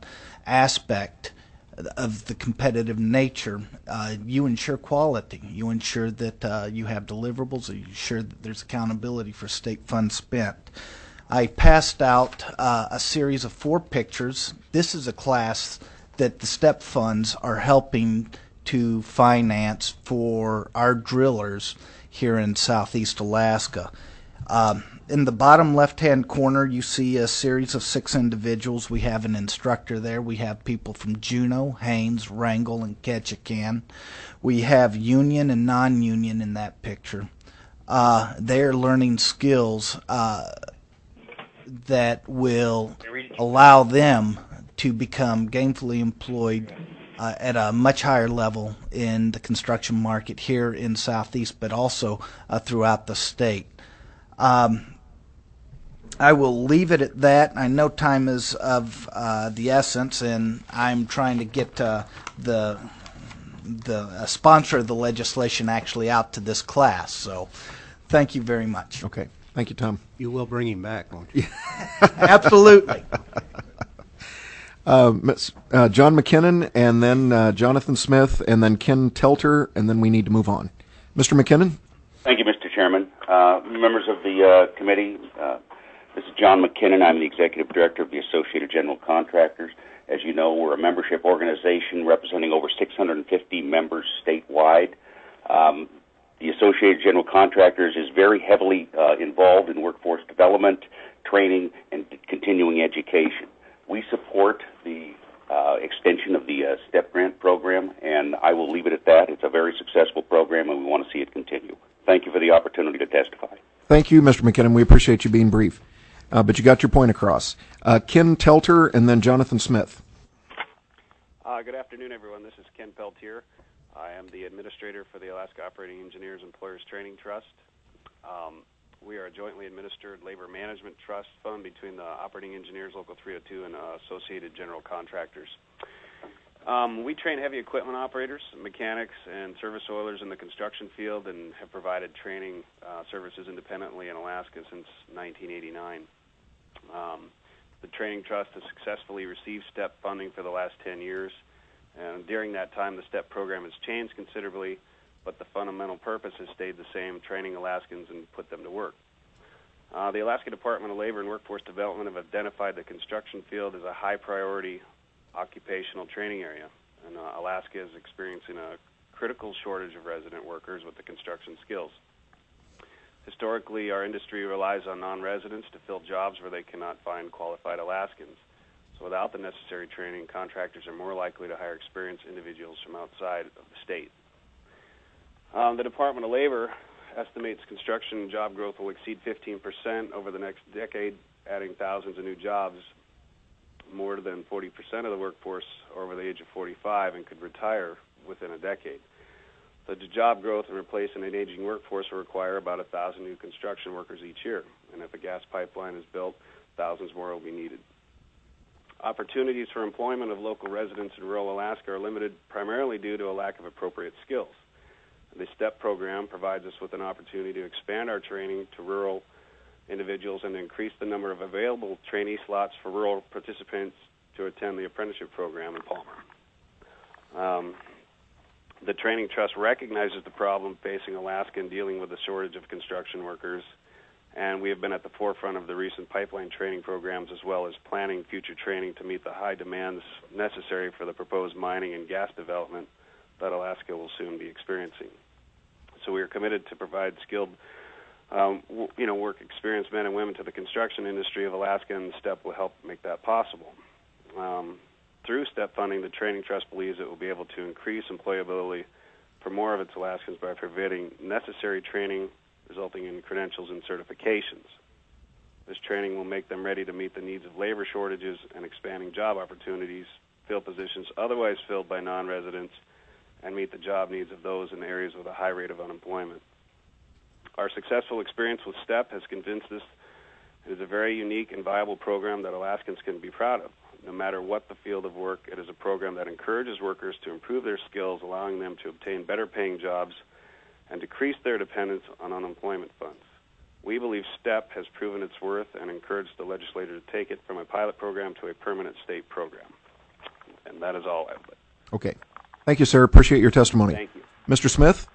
aspect of the competitive nature, uh, you ensure quality. You ensure that uh, you have deliverables. You ensure that there's accountability for state funds spent. I passed out uh, a series of four pictures. This is a class that the STEP funds are helping to finance for our drillers here in Southeast Alaska. Um, in the bottom left-hand corner, you see a series of six individuals. We have an instructor there. We have people from Juneau, Haines, Wrangell, and Ketchikan. We have union and non-union in that picture. Uh, they're learning skills uh, that will allow them to become gainfully employed uh, at a much higher level in the construction market here in Southeast, but also uh, throughout the state. Um, I will leave it at that. I know time is of uh, the essence, and I'm trying to get uh, the the uh, sponsor of the legislation actually out to this class. So, thank you very much. Okay. Thank you, Tom. You will bring him back, won't you? Absolutely. Uh, Miz uh, John McKinnon, and then uh, Jonathan Smith, and then Ken Telter, and then we need to move on. Mister McKinnon? Thank you, Mister Chairman. Uh, members of the uh, committee, uh, this is John McKinnon. I'm the Executive Director of the Associated General Contractors. As you know, we're a membership organization representing over six hundred fifty members statewide. Um, the Associated General Contractors is very heavily uh, involved in workforce development, training, and continuing education. We support the uh, extension of the uh, STEP grant program, and I will leave it at that. It's a very successful program, and we want to see it continue. Thank you for the opportunity to testify. Thank you, Mister McKinnon. We appreciate you being brief. Uh, but you got your point across. Uh, Ken Telter, and then Jonathan Smith. Uh, good afternoon, everyone. This is Ken Peltier. I am the administrator for the Alaska Operating Engineers Employers Training Trust. Um, we are a jointly administered labor management trust fund between the Operating Engineers Local three oh two and uh, Associated General Contractors. Um, we train heavy equipment operators, mechanics, and service oilers in the construction field, and have provided training uh, services independently in Alaska since nineteen eighty-nine. Um, the Training Trust has successfully received STEP funding for the last ten years, and during that time the STEP program has changed considerably, but the fundamental purpose has stayed the same: training Alaskans and put them to work. Uh, the Alaska Department of Labor and Workforce Development have identified the construction field as a high-priority occupational training area, and uh, Alaska is experiencing a critical shortage of resident workers with the construction skills. Historically, our industry relies on non-residents to fill jobs where they cannot find qualified Alaskans. So without the necessary training, contractors are more likely to hire experienced individuals from outside of the state. Um, the Department of Labor estimates construction job growth will exceed fifteen percent over the next decade, adding thousands of new jobs. More than forty percent of the workforce are over the age of forty-five and could retire within a decade. The job growth and replacing an aging workforce will require about one thousand new construction workers each year, and if a gas pipeline is built, thousands more will be needed. Opportunities for employment of local residents in rural Alaska are limited primarily due to a lack of appropriate skills. The STEP program provides us with an opportunity to expand our training to rural individuals and increase the number of available trainee slots for rural participants to attend the apprenticeship program in Palmer. Um, the Training Trust recognizes the problem facing Alaska in dealing with the shortage of construction workers, and we have been at the forefront of the recent pipeline training programs as well as planning future training to meet the high demands necessary for the proposed mining and gas development that Alaska will soon be experiencing. So we are committed to provide skilled Um, w- you know, work experienced men and women to the construction industry of Alaska, and STEP will help make that possible. Um, through STEP funding, the Training Trust believes it will be able to increase employability for more of its Alaskans by providing necessary training resulting in credentials and certifications. This training will make them ready to meet the needs of labor shortages and expanding job opportunities, fill positions otherwise filled by non-residents, and meet the job needs of those in areas with a high rate of unemployment. Our successful experience with STEP has convinced us it is a very unique and viable program that Alaskans can be proud of. No matter what the field of work, it is a program that encourages workers to improve their skills, allowing them to obtain better-paying jobs and decrease their dependence on unemployment funds. We believe STEP has proven its worth and encourage the legislature to take it from a pilot program to a permanent state program. And that is all I have. Okay. Thank you, sir. Appreciate your testimony. Thank you. Mister Smith?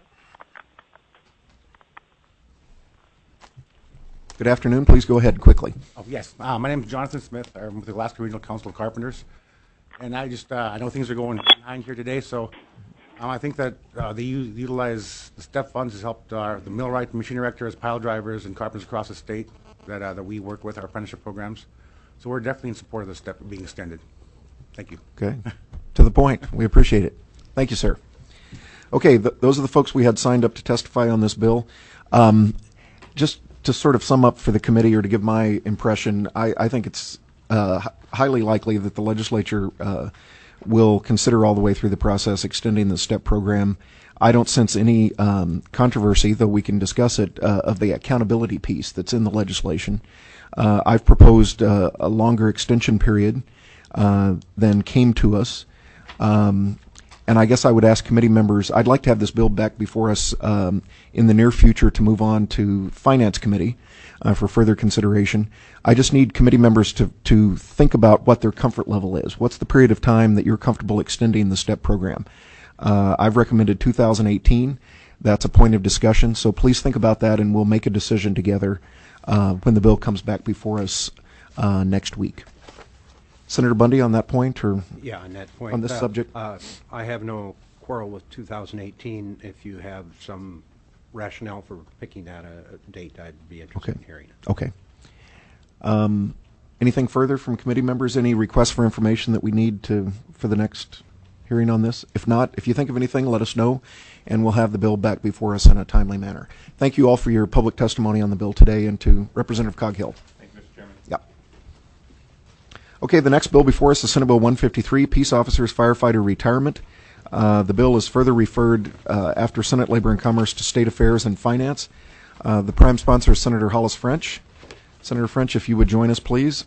Good afternoon. Please go ahead quickly. Oh, yes. Uh, my name is Jonathan Smith. I'm with the Alaska Regional Council of Carpenters. And I just, uh, I know things are going behind here today, so Um, I think that uh, they u- utilize the STEP funds has helped our, the millwright, machine erectors, pile drivers, and carpenters across the state that uh, that we work with, our apprenticeship programs. So we're definitely in support of the STEP being extended. Thank you. Okay. To the point. We appreciate it. Thank you, sir. Okay, th- those are the folks we had signed up to testify on this bill. Um, just to sort of sum up for the committee or to give my impression, I, I think it's uh, h- highly likely that the legislature uh, will consider all the way through the process extending the STEP program. I don't sense any um, controversy, though we can discuss it, uh, of the accountability piece that's in the legislation. Uh, I've proposed uh, a longer extension period uh, than came to us. Um, and I guess I would ask committee members, I'd like to have this bill back before us um, in the near future to move on to Finance Committee uh, for further consideration. I just need committee members to, to think about what their comfort level is. What's the period of time that you're comfortable extending the STEP program? Uh, I've recommended two thousand eighteen. That's a point of discussion, so please think about that and we'll make a decision together uh, when the bill comes back before us uh, next week. Senator Bundy, on that point, or Yeah, on that point. on this uh, subject? Uh, I have no quarrel with two thousand eighteen. If you have some rationale for picking that a date, I'd be interested Okay. in hearing it. Okay. Um, anything further from committee members? Any requests for information that we need to for the next hearing on this? If not, if you think of anything, let us know, and we'll have the bill back before us in a timely manner. Thank you all for your public testimony on the bill today, and to Representative Coghill. Thank you, Mister Chairman. Yep. Okay, the next bill before us is Senate Bill one fifty-three, Peace Officers Firefighter Retirement. Uh, the bill is further referred uh, after Senate Labor and Commerce to State Affairs and Finance. Uh, the prime sponsor is Senator Hollis French. Senator French, if you would join us, please.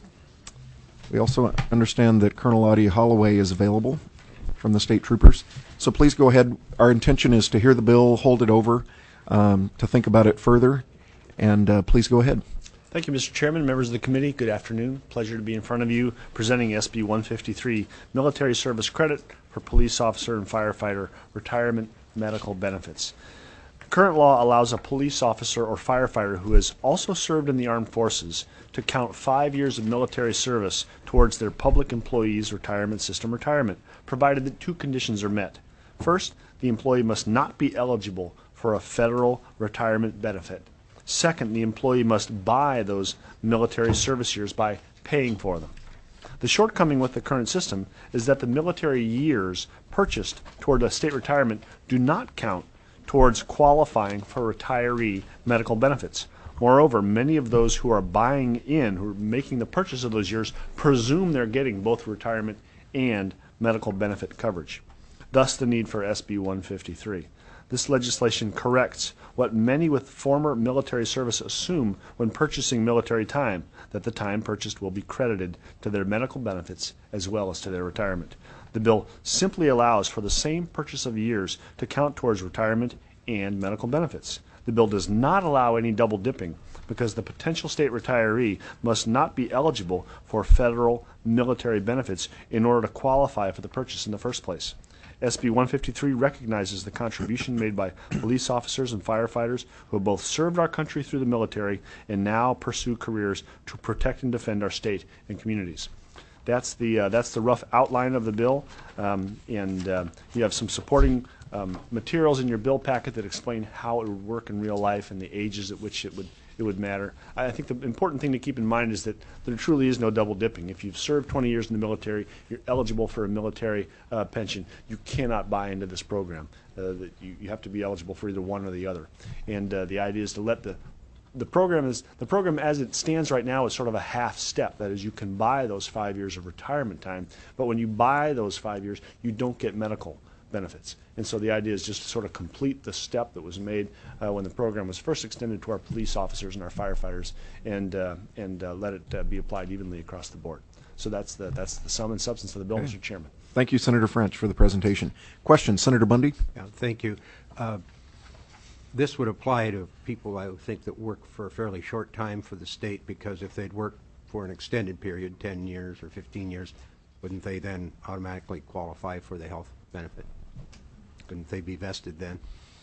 We also understand that Colonel Audie Holloway is available from the state troopers. So please go ahead. Our intention is to hear the bill, hold it over, um, to think about it further, and uh, please go ahead. Thank you, Mister Chairman, members of the committee. Good afternoon. Pleasure to be in front of you presenting S B one fifty-three, Military Service Credit for Police Officer and Firefighter Retirement Medical Benefits. Current law allows a police officer or firefighter who has also served in the armed forces to count five years of military service towards their public employees retirement system retirement, provided that two conditions are met. First, the employee must not be eligible for a federal retirement benefit. Second, the employee must buy those military service years by paying for them. The shortcoming with the current system is that the military years purchased toward a state retirement do not count towards qualifying for retiree medical benefits. Moreover, many of those who are buying in, who are making the purchase of those years, presume they're getting both retirement and medical benefit coverage. Thus the need for S B one fifty-three. This legislation corrects what many with former military service assume when purchasing military time, that the time purchased will be credited to their medical benefits as well as to their retirement. The bill simply allows for the same purchase of years to count towards retirement and medical benefits. The bill does not allow any double dipping because the potential state retiree must not be eligible for federal military benefits in order to qualify for the purchase in the first place. S B one fifty-three recognizes the contribution made by police officers and firefighters who have both served our country through the military and now pursue careers to protect and defend our state and communities. That's the uh, that's the rough outline of the bill, um, and uh, you have some supporting um, materials in your bill packet that explain how it would work in real life and the ages at which it would it would matter. I think the important thing to keep in mind is that there truly is no double dipping. If you've served twenty years in the military, you're eligible for a military uh, pension. You cannot buy into this program. Uh, that you, you have to be eligible for either one or the other. And uh, the idea is to let the The program is the program as it stands right now is sort of a half step. That is, you can buy those five years of retirement time, but when you buy those five years, you don't get medical benefits. And so the idea is just to sort of complete the step that was made uh, when the program was first extended to our police officers and our firefighters, and uh, and uh, let it uh, be applied evenly across the board. So that's the that's the sum and substance of the bill, Okay. Mister Chairman. Thank you, Senator French, for the presentation. Question, Senator Bundy? Yeah, thank you. Uh, This would apply to people, I would think, that work for a fairly short time for the state, because if they'd worked for an extended period, ten years or fifteen years, wouldn't they then automatically qualify for the health benefit? Couldn't they be vested then?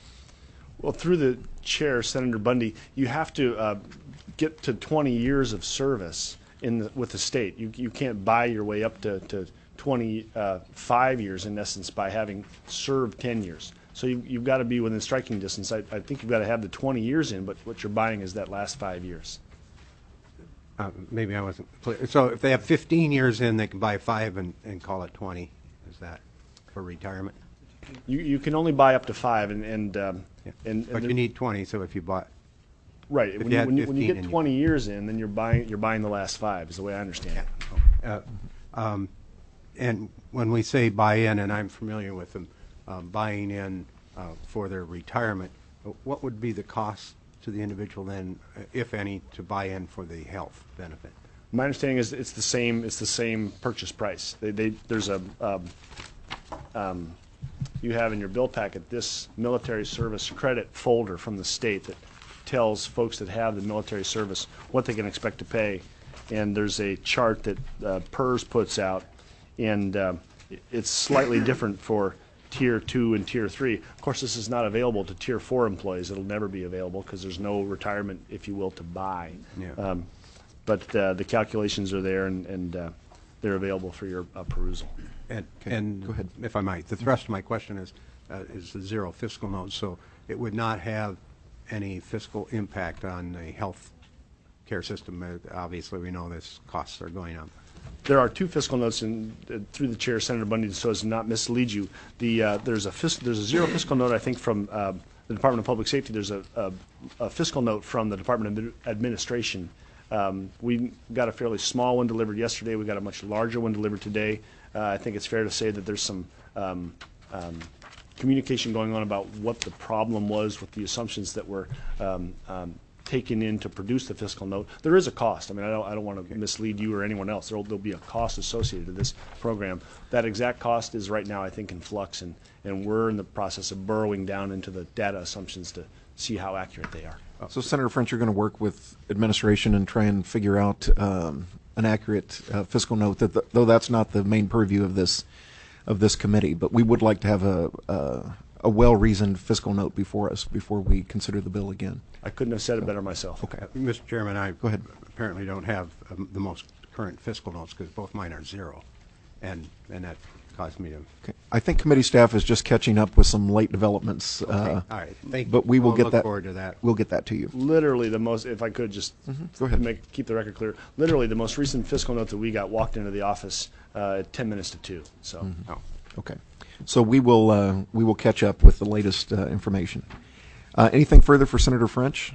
Well, through the chair, Senator Bundy, you have to uh, get to twenty years of service in the, with the state. You you can't buy your way up to, to twenty-five years in essence by having served ten years. So you, you've got to be within striking distance. I, I think you've got to have the twenty years in, but what you're buying is that last five years. Uh, maybe I wasn't clear. So if they have fifteen years in, they can buy five and, and call it twenty. Is that for retirement? You you can only buy up to five, and and um, Yeah. and, and But the- you need twenty, so if you bought, right if when you you, had when, you, when you fifteen get and you- twenty years in, then you're buying you're buying the last five. Is the way I understand it. uh, um, and when we say buy in, and I'm familiar with them, um, buying in uh, for their retirement, uh, what would be the cost to the individual then, uh, if any, to buy in for the health benefit? My understanding is it's the same. It's the same purchase price. They, they there's a um, um, you have in your bill packet this military service credit folder from the state that tells folks that have the military service what they can expect to pay, and there's a chart that uh, P E R S puts out, and uh, it's slightly different for tier two and tier three. Of course, this is not available to tier four employees. It'll never be available because there's no retirement, if you will, to buy. Yeah. Um, but uh, the calculations are there, and, and uh, they're available for your uh, perusal. And, Okay, and go ahead. if I might, the thrust of my question is, uh, is the zero fiscal note, so it would not have any fiscal impact on the health care system. Uh, obviously, we know this costs are going up. There are two fiscal notes, and uh, through the chair, Senator Bundy, so as to not mislead you, the uh, there's a fis- there's a zero fiscal note, I think, from uh, the Department of Public Safety. There's a, a, a fiscal note from the Department of Admi- Administration. Um, we got a fairly small one delivered yesterday. We got a much larger one delivered today. Uh, I think it's fair to say that there's some um, um, communication going on about what the problem was with the assumptions that were um, um, taken in to produce the fiscal note. There is a cost. I mean, I don't, I don't want to mislead you or anyone else. There'll, there'll be a cost associated to this program. That exact cost is right now, I think, in flux, and, and we're in the process of burrowing down into the data assumptions to see how accurate they are. So, Senator French, you're going to work with administration and try and figure out um, an accurate uh, fiscal note. That the, though that's not the main purview of this of this committee, but we would like to have a a, a well-reasoned fiscal note before us before we consider the bill again. I couldn't have said it better myself. Okay, uh, Mister Chairman, I Go ahead. apparently don't have um, the most current fiscal notes because both mine are zero, and and that caused me to. Okay. I think committee staff is just catching up with some late developments. Okay. Uh, All right, thank you. but we will We'll get look that. forward to that. We'll get that to you. Literally the most, if I could just Go ahead. make keep the record clear, literally the most recent fiscal note that we got walked into the office uh, at ten minutes to two. So. Oh. Okay. So we will uh, we will catch up with the latest uh, information. Uh, anything further for Senator French?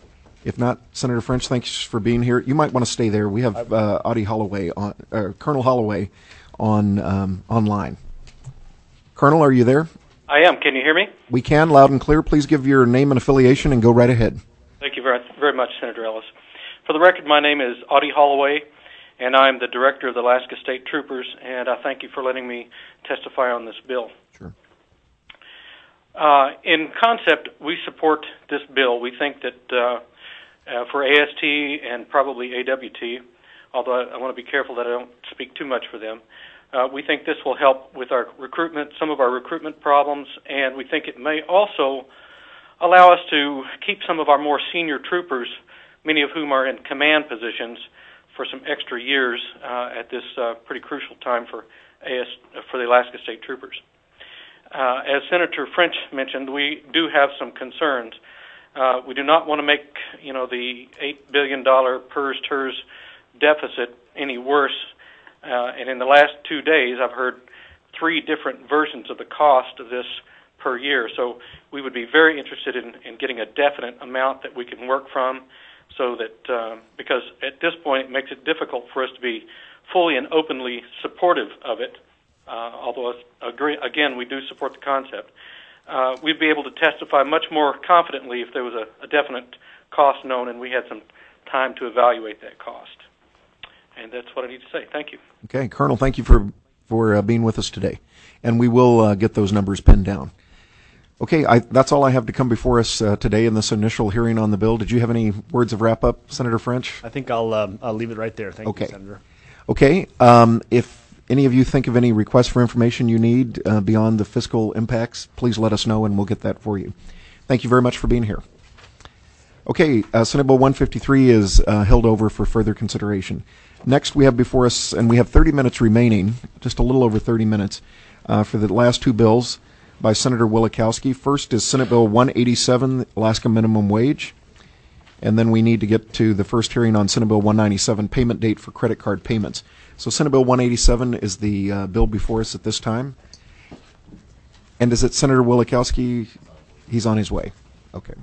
If not, Senator French, thanks for being here. You might want to stay there. We have uh, Audie Holloway, on, uh, Colonel Holloway, on um, online. Colonel, are you there? I am. Can you hear me? We can, loud and clear. Please give your name and affiliation and go right ahead. Thank you very, very much, Senator Ellis. For the record, my name is Audie Holloway, and I'm the Director of the Alaska State Troopers, and I thank you for letting me testify on this bill. Sure. Uh, in concept, we support this bill. We think that uh, uh, for A S T and probably A W T, although I, I want to be careful that I don't speak too much for them, uh, we think this will help with our recruitment, some of our recruitment problems, and we think it may also allow us to keep some of our more senior troopers, many of whom are in command positions, for some extra years uh, at this uh, pretty crucial time for A S, for the Alaska State Troopers. Uh, as Senator French mentioned, we do have some concerns. Uh, we do not want to make, you know, the eight billion dollars P E R S T E R S deficit any worse. Uh, and in the last two days, I've heard three different versions of the cost of this per year. So we would be very interested in, in getting a definite amount that we can work from, so that uh, because at this point it makes it difficult for us to be fully and openly supportive of it. Uh, although, agree, again, we do support the concept. Uh, we'd be able to testify much more confidently if there was a, a definite cost known and we had some time to evaluate that cost. And that's what I need to say. Thank you. Okay, Colonel, thank you for, for uh, being with us today. And we will uh, get those numbers pinned down. Okay, I, that's all I have to come before us uh, today in this initial hearing on the bill. Did you have any words of wrap-up, Senator French? I think I'll um, I'll leave it right there. Thank Okay. you, Senator. Okay, um, if any of you think of any requests for information you need uh, beyond the fiscal impacts, please let us know and we'll get that for you. Thank you very much for being here. Okay, uh, Senate Bill one fifty-three is uh, held over for further consideration. Next, we have before us, and we have thirty minutes remaining, just a little over thirty minutes, uh, for the last two bills by Senator Wielechowski. First is Senate Bill one eighty-seven, Alaska Minimum Wage. And then we need to get to the first hearing on Senate Bill one ninety-seven, payment date for credit card payments. So Senate Bill one eighty-seven is the uh, bill before us at this time. And is it Senator Wielechowski? He's on his way. Okay.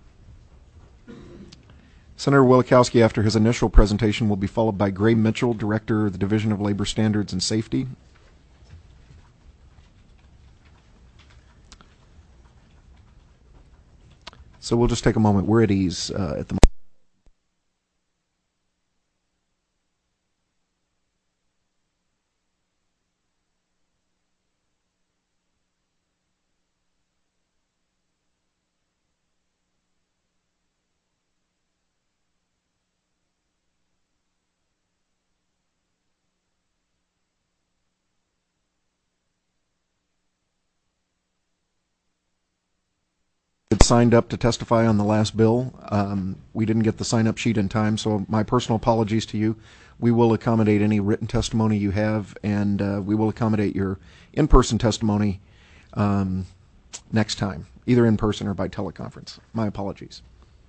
Senator Wielechowski, after his initial presentation, will be followed by Gray Mitchell, Director of the Division of Labor Standards and Safety. So we'll just take a moment. We're at ease uh, at the moment. Signed up to testify on the last bill. Um, we didn't get the sign-up sheet in time, so my personal apologies to you. We will accommodate any written testimony you have, and uh, we will accommodate your in-person testimony um, next time, either in person or by teleconference. My apologies.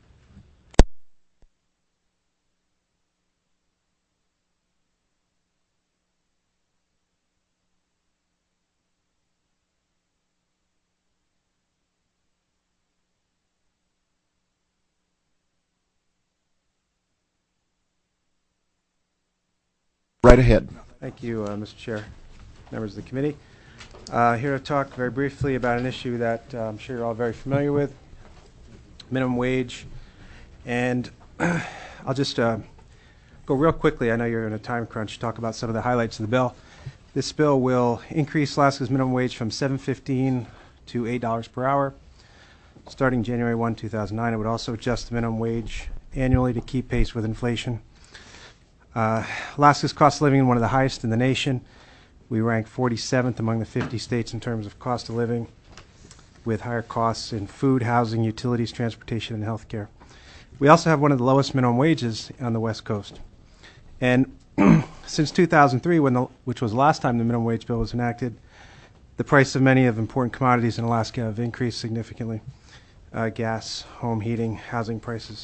Right ahead. Thank you, uh, Mister Chair, members of the committee. Uh, here to talk very briefly about an issue that uh, I'm sure you're all very familiar with, minimum wage. And I'll just uh, go real quickly. I know you're in a time crunch to talk about some of the highlights of the bill. This bill will increase Alaska's minimum wage from seven fifteen to eight dollars per hour. Starting January first, two thousand nine, it would also adjust the minimum wage annually to keep pace with inflation. Uh, Alaska's cost of living is one of the highest in the nation. We rank forty-seventh among the fifty states in terms of cost of living, with higher costs in food, housing, utilities, transportation, and health care. We also have one of the lowest minimum wages on the West Coast. And since two thousand three, when the, which was the last time the minimum wage bill was enacted, the price of many of important commodities in Alaska have increased significantly. Uh, gas, home heating, housing prices.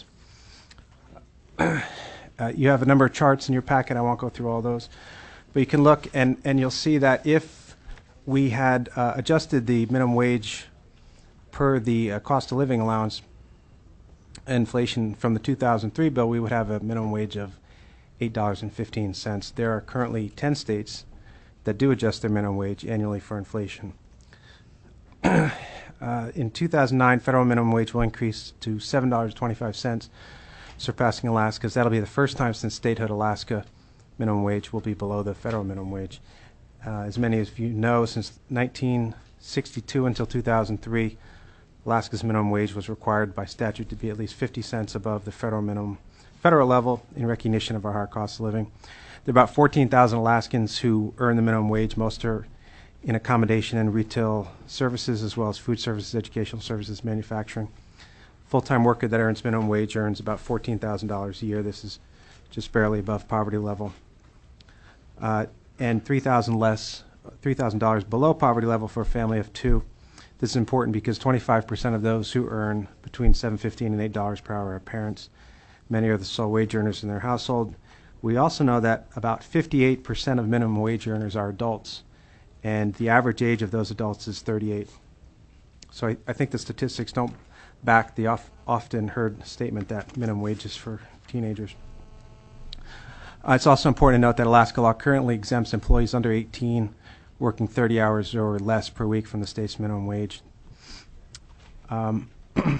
Uh, you have a number of charts in your packet. I won't go through all those. But you can look, and, and you'll see that if we had uh, adjusted the minimum wage per the uh, cost of living allowance inflation from the two thousand three bill, we would have a minimum wage of eight dollars and fifteen cents. There are currently ten states that do adjust their minimum wage annually for inflation. uh, in two thousand nine, federal minimum wage will increase to seven dollars and twenty-five cents. Surpassing Alaska's. That'll be the first time since statehood Alaska minimum wage will be below the federal minimum wage. Uh, as many of you know, since nineteen sixty-two until two thousand three, Alaska's minimum wage was required by statute to be at least fifty cents above the federal minimum, federal level in recognition of our higher cost of living. There are about fourteen thousand Alaskans who earn the minimum wage. Most are in accommodation and retail services, as well as food services, educational services, manufacturing. Full-time worker that earns minimum wage earns about fourteen thousand dollars a year. This is just barely above poverty level. Uh, and three thousand dollars less, three thousand dollars below poverty level for a family of two. This is important because twenty-five percent of those who earn between seven fifteen and eight dollars per hour are parents. Many are the sole wage earners in their household. We also know that about fifty-eight percent of minimum wage earners are adults, and the average age of those adults is thirty-eight. So I, I think the statistics don't back the oft, often heard statement that minimum wage is for teenagers. Uh, it's also important to note that Alaska law currently exempts employees under eighteen working thirty hours or less per week from the state's minimum wage. Um,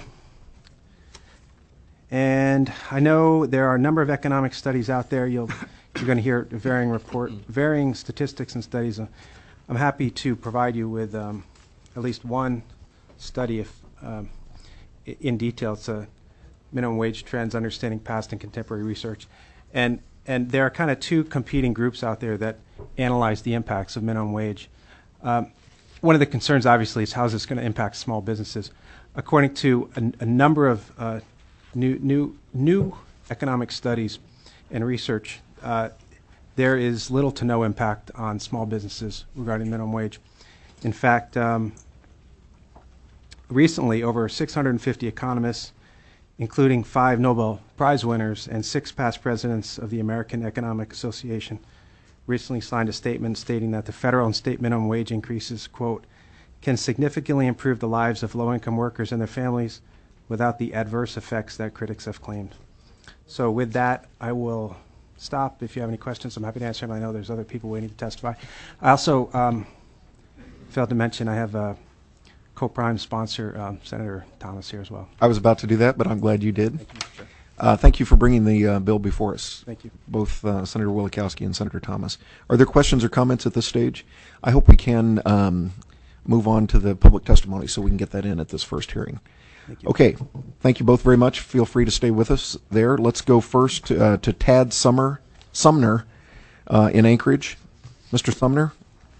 and I know there are a number of economic studies out there. You'll, you're going to hear varying report, varying statistics and studies. Uh, I'm happy to provide you with um, at least one study if um, in detail. It's a minimum wage trends, understanding past and contemporary research. And and there are kind of two competing groups out there that analyze the impacts of minimum wage. Um, one of the concerns, obviously, is how is this going to impact small businesses. According to a, a number of uh, new new new economic studies and research, uh, there is little to no impact on small businesses regarding minimum wage. In fact, um, recently over six hundred fifty economists, including five Nobel Prize winners and six past presidents of the American Economic Association, recently signed a statement stating that the federal and state minimum wage increases, quote, can significantly improve the lives of low-income workers and their families without the adverse effects that critics have claimed. So with that, I will stop. If you have any questions, I'm happy to answer them. I know there's other people waiting to testify. I also um, failed to mention I have a co-prime sponsor, um, Senator Thomas, here as well. I was about to do that, but I'm glad you did. Thank you, Mister Chair. Uh, thank you for bringing the uh, bill before us. Thank you. Both uh, Senator Wielechowski and Senator Thomas. Are there questions or comments at this stage? I hope we can um, move on to the public testimony so we can get that in at this first hearing. Thank you. Okay. Thank you both very much. Feel free to stay with us there. Let's go first uh, to Tad Summer, Sumner uh, in Anchorage. Mister Sumner?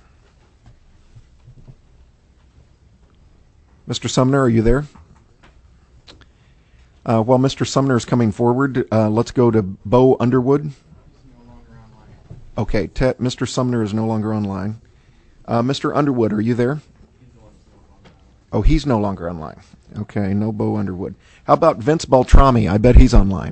Mister Sumner, are you there? Uh, while Mister Sumner is coming forward, uh, let's go to Bo Underwood. Okay, Te- Mister Sumner is no longer online. Uh, Mister Underwood, are you there? Oh, he's no longer online. Okay, no Bo Underwood. How about Vince Baltrami? I bet he's online.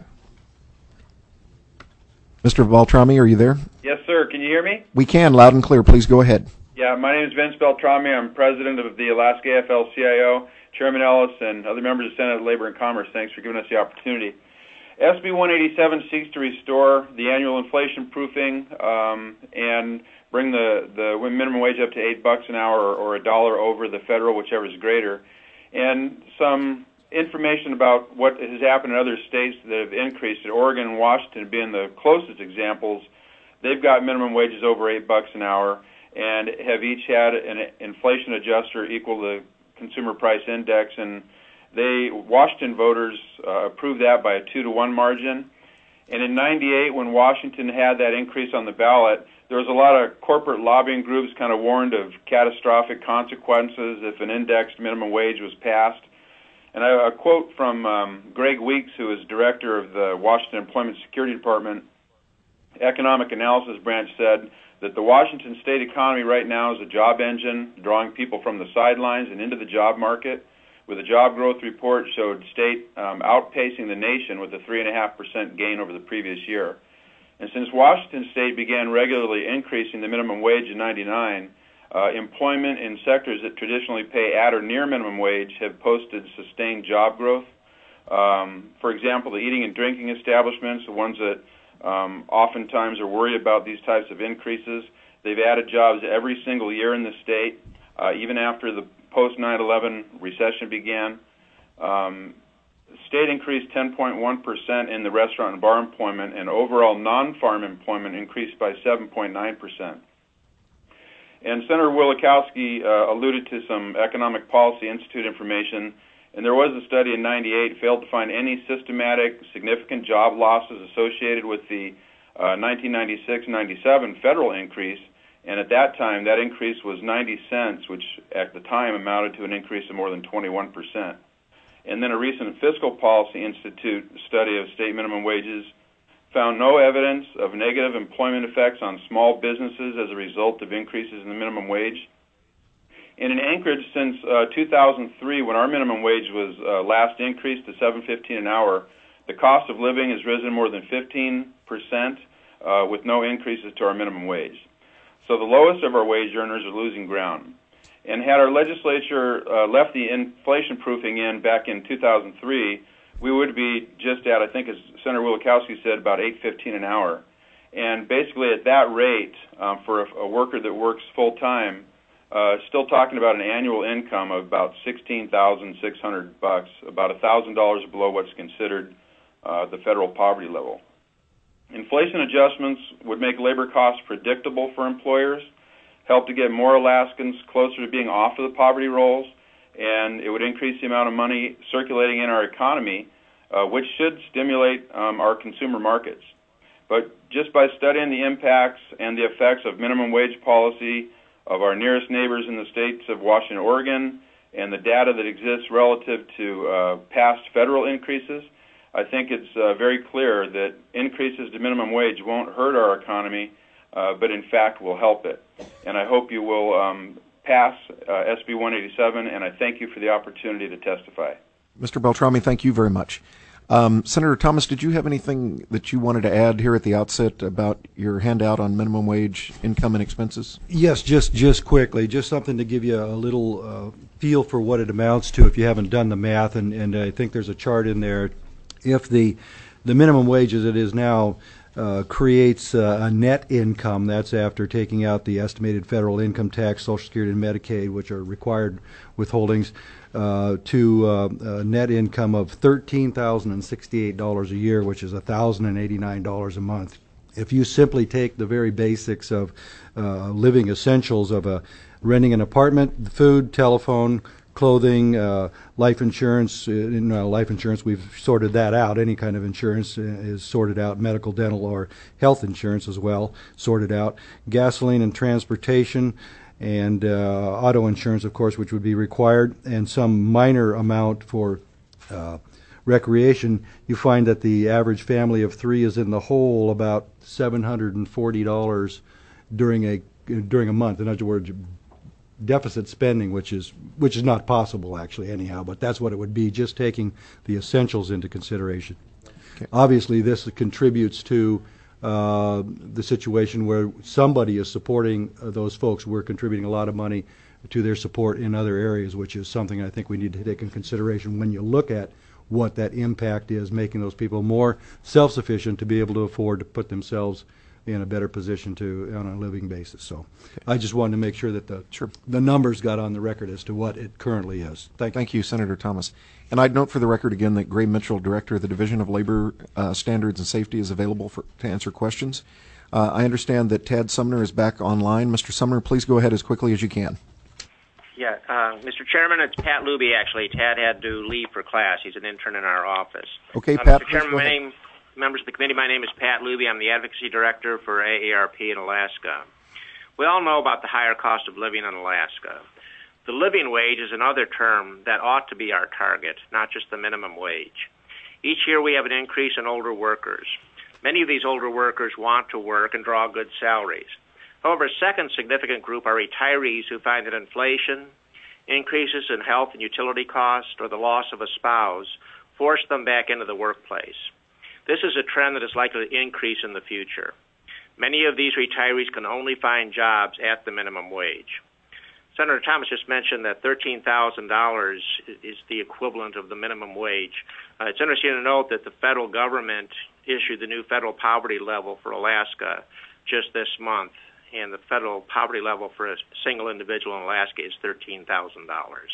Mister Baltrami, are you there? Yes, sir. Can you hear me? We can, loud and clear. Please go ahead. Yeah, my name is Vince Beltrami. I'm president of the Alaska A F L C I O. Chairman Ellis and other members of Senate Labor and Commerce, thanks for giving us the opportunity. S B one eighty-seven seeks to restore the annual inflation proofing um, and bring the, the minimum wage up to eight bucks an hour or, or a dollar over the federal, whichever is greater. And some information about what has happened in other states that have increased. Oregon and Washington being the closest examples, they've got minimum wages over eight bucks an hour and have each had an inflation adjuster equal to consumer price index, and they Washington voters uh, approved that by a two to one margin. And in ninety-eight, when Washington had that increase on the ballot, there was a lot of corporate lobbying groups kind of warned of catastrophic consequences if an indexed minimum wage was passed. And I, a quote from um, Greg Weeks, who is director of the Washington Employment Security Department Economic Analysis Branch, said that the Washington state economy right now is a job engine, drawing people from the sidelines and into the job market, with a job growth report showed state um, outpacing the nation with a three point five percent gain over the previous year. And since Washington state began regularly increasing the minimum wage in ninety-nine, uh, employment in sectors that traditionally pay at or near minimum wage have posted sustained job growth. Um, for example, the eating and drinking establishments, the ones that Um, oftentimes are worried about these types of increases. They've added jobs every single year in the state, uh, even after the post nine eleven recession began. Um, the state increased ten point one percent in the restaurant and bar employment, and overall non-farm employment increased by seven point nine percent. And Senator Wielechowski uh, alluded to some Economic Policy Institute information. And there was a study in ninety-eight, failed to find any systematic, significant job losses associated with the uh, nineteen ninety-six ninety-seven federal increase. And at that time, that increase was ninety cents, which at the time amounted to an increase of more than twenty-one percent. And then a recent Fiscal Policy Institute study of state minimum wages found no evidence of negative employment effects on small businesses as a result of increases in the minimum wage. And in Anchorage, since uh, two thousand three, when our minimum wage was uh, last increased to seven fifteen an hour, the cost of living has risen more than fifteen percent uh, with no increases to our minimum wage. So the lowest of our wage earners are losing ground. And had our legislature uh, left the inflation proofing in back in two thousand three, we would be just at, I think as Senator Wielechowski said, about eight fifteen an hour. And basically at that rate, um, for a, a worker that works full-time, Uh, still talking about an annual income of about sixteen thousand six hundred bucks, about one thousand dollars below what's considered uh, the federal poverty level. Inflation adjustments would make labor costs predictable for employers, help to get more Alaskans closer to being off of the poverty rolls, and it would increase the amount of money circulating in our economy, uh, which should stimulate um, our consumer markets. But just by studying the impacts and the effects of minimum wage policy of our nearest neighbors in the states of Washington and Oregon, and the data that exists relative to uh, past federal increases, I think it's uh, very clear that increases to minimum wage won't hurt our economy, uh, but in fact will help it. And I hope you will um, pass uh, S B one eighty-seven, and I thank you for the opportunity to testify. Mister Beltrami, thank you very much. Um, Senator Thomas, did you have anything that you wanted to add here at the outset about your handout on minimum wage, income, and expenses? Yes, just just quickly, just something to give you a little uh, feel for what it amounts to if you haven't done the math, and, and I think there's a chart in there. If the the minimum wage as it is now uh, creates uh, a net income, that's after taking out the estimated federal income tax, Social Security, and Medicaid, which are required withholdings, Uh, to uh, a net income of thirteen thousand sixty-eight dollars a year, which is one thousand eighty-nine dollars a month. If you simply take the very basics of uh, living essentials of a renting an apartment, food, telephone, clothing, uh, life insurance, uh, no, life insurance, we've sorted that out. Any kind of insurance is sorted out, medical, dental, or health insurance as well, sorted out. Gasoline and transportation, and uh, auto insurance, of course, which would be required, and some minor amount for uh, recreation. You find that the average family of three is in the hole about seven hundred forty dollars during a during a month. In other words, deficit spending, which is which is not possible actually anyhow, but that's what it would be, just taking the essentials into consideration. Okay. Obviously, this contributes to Uh, the situation where somebody is supporting uh, those folks. We're contributing a lot of money to their support in other areas, which is something I think we need to take in consideration when you look at what that impact is, making those people more self-sufficient to be able to afford to put themselves in a better position to on a living basis. So okay. I just wanted to make sure that the sure. the numbers got on the record as to what it currently is. Thank, Thank you, Senator Thomas. And I'd note for the record again that Gray Mitchell, Director of the Division of Labor uh, Standards and Safety, is available for, to answer questions. Uh, I understand that Tad Sumner is back online. Mister Sumner, please go ahead as quickly as you can. Yeah, uh, Mister Chairman, it's Pat Luby, actually. Tad had to leave for class. He's an intern in our office. Okay, uh, Pat, Mister Chairman, my name, members of the committee, my name is Pat Luby. I'm the Advocacy Director for A A R P in Alaska. We all know about the higher cost of living in Alaska. The living wage is another term that ought to be our target, not just the minimum wage. Each year we have an increase in older workers. Many of these older workers want to work and draw good salaries. However, a second significant group are retirees who find that inflation, increases in health and utility costs, or the loss of a spouse force them back into the workplace. This is a trend that is likely to increase in the future. Many of these retirees can only find jobs at the minimum wage. Senator Thomas just mentioned that thirteen thousand dollars is the equivalent of the minimum wage. Uh, it's interesting to note that the federal government issued the new federal poverty level for Alaska just this month, and the federal poverty level for a single individual in Alaska is thirteen thousand dollars.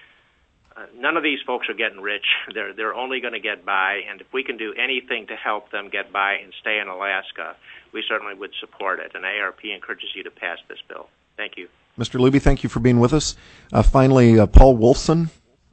Uh, none of these folks are getting rich. They're, they're only going to get by, and if we can do anything to help them get by and stay in Alaska, we certainly would support it, and A A R P encourages you to pass this bill. Thank you. Mister Luby, thank you for being with us. Uh, finally, uh, Paul Wolfson.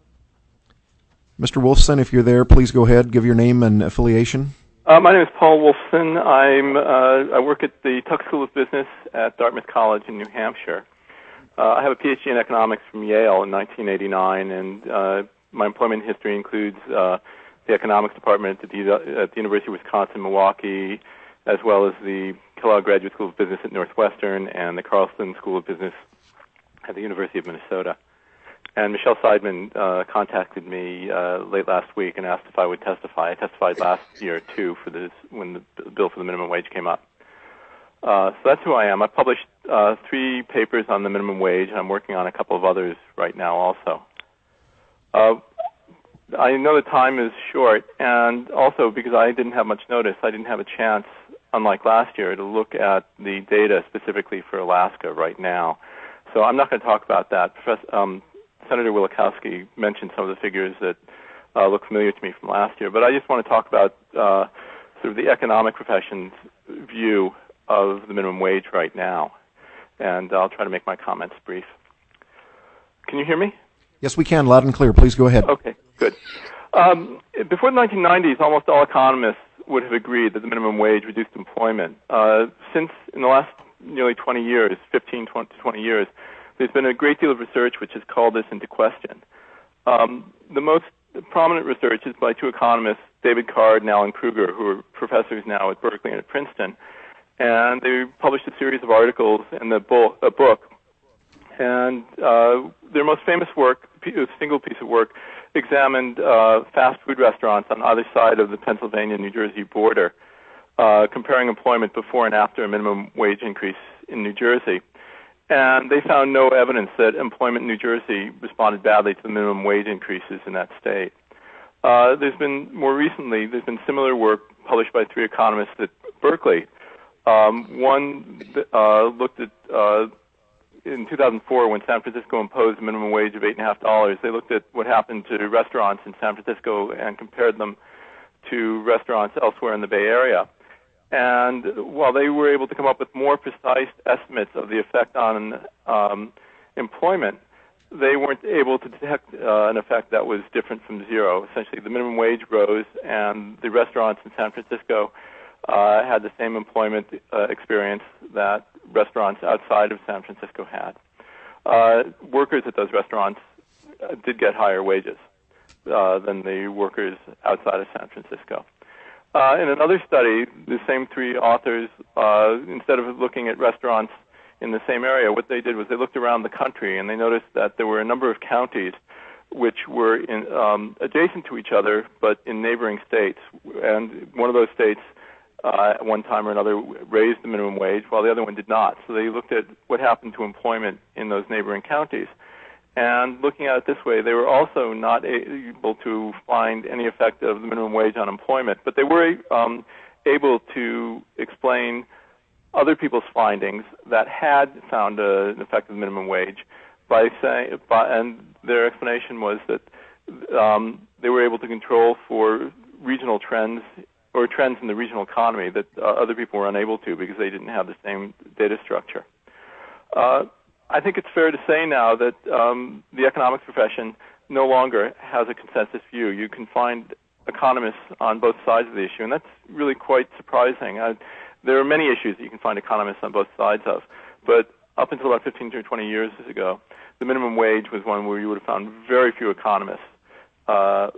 Mister Wolfson, if you're there, please go ahead. Give your name and affiliation. Uh, my name is Paul Wolfson. I'm uh, I work at the Tuck School of Business at Dartmouth College in New Hampshire. Uh, I have a P H D in economics from Yale in nineteen eighty-nine, and uh, my employment history includes uh, the economics department at the, at the University of Wisconsin-Milwaukee, as well as the Kellogg Graduate School of Business at Northwestern and the Carlson School of Business at the University of Minnesota. And Michelle Seidman uh, contacted me uh, late last week and asked if I would testify. I testified last year, too, for this, when the bill for the minimum wage came up. Uh, so that's who I am. I published uh, three papers on the minimum wage, and I'm working on a couple of others right now also. Uh, I know the time is short, and also because I didn't have much notice, I didn't have a chance, unlike last year, to look at the data specifically for Alaska right now. So I'm not going to talk about that. Professor, um, Senator Wielechowski mentioned some of the figures that uh, look familiar to me from last year, but I just want to talk about uh, sort of the economic profession's view of the minimum wage right now, and I'll try to make my comments brief. Can you hear me? Yes, we can, loud and clear. Please go ahead. Okay, good. Um, before the nineteen nineties, almost all economists would have agreed that the minimum wage reduced employment. Uh, since, in the last nearly twenty years, fifteen to twenty years, there's been a great deal of research which has called this into question. Um, the most prominent research is by two economists, David Card and Alan Kruger, who are professors now at Berkeley and at Princeton. And they published a series of articles in the book, a book. And uh, their most famous work, a single piece of work, examined uh, fast food restaurants on either side of the Pennsylvania-New Jersey border, uh, comparing employment before and after a minimum wage increase in New Jersey. And they found no evidence that employment in New Jersey responded badly to the minimum wage increases in that state. Uh, there's been, more recently, there's been similar work published by three economists at Berkeley. Um, one uh, looked at, uh, in two thousand four, when San Francisco imposed a minimum wage of eight point five dollars, they looked at what happened to restaurants in San Francisco and compared them to restaurants elsewhere in the Bay Area. And while they were able to come up with more precise estimates of the effect on um, employment, they weren't able to detect uh, an effect that was different from zero. Essentially, the minimum wage rose, and the restaurants in San Francisco uh, had the same employment uh, experience that restaurants outside of San Francisco had. Uh, workers at those restaurants uh, did get higher wages uh, than the workers outside of San Francisco. Uh, in another study, the same three authors, uh, instead of looking at restaurants in the same area, what they did was they looked around the country, and they noticed that there were a number of counties which were in, um, adjacent to each other, but in neighboring states. And one of those states, uh, at one time or another, raised the minimum wage, while the other one did not. So they looked at what happened to employment in those neighboring counties. And looking at it this way, they were also not able to find any effect of the minimum wage on employment, but they were um, able to explain other people's findings that had found a, an effect of the minimum wage by saying, by, and their explanation was that um, they were able to control for regional trends or trends in the regional economy that uh, other people were unable to because they didn't have the same data structure. Uh, I think it's fair to say now that um, the economics profession no longer has a consensus view. You can find economists on both sides of the issue, and that's really quite surprising. I, there are many issues that you can find economists on both sides of, but up until about fifteen to twenty years ago, the minimum wage was one where you would have found very few economists uh,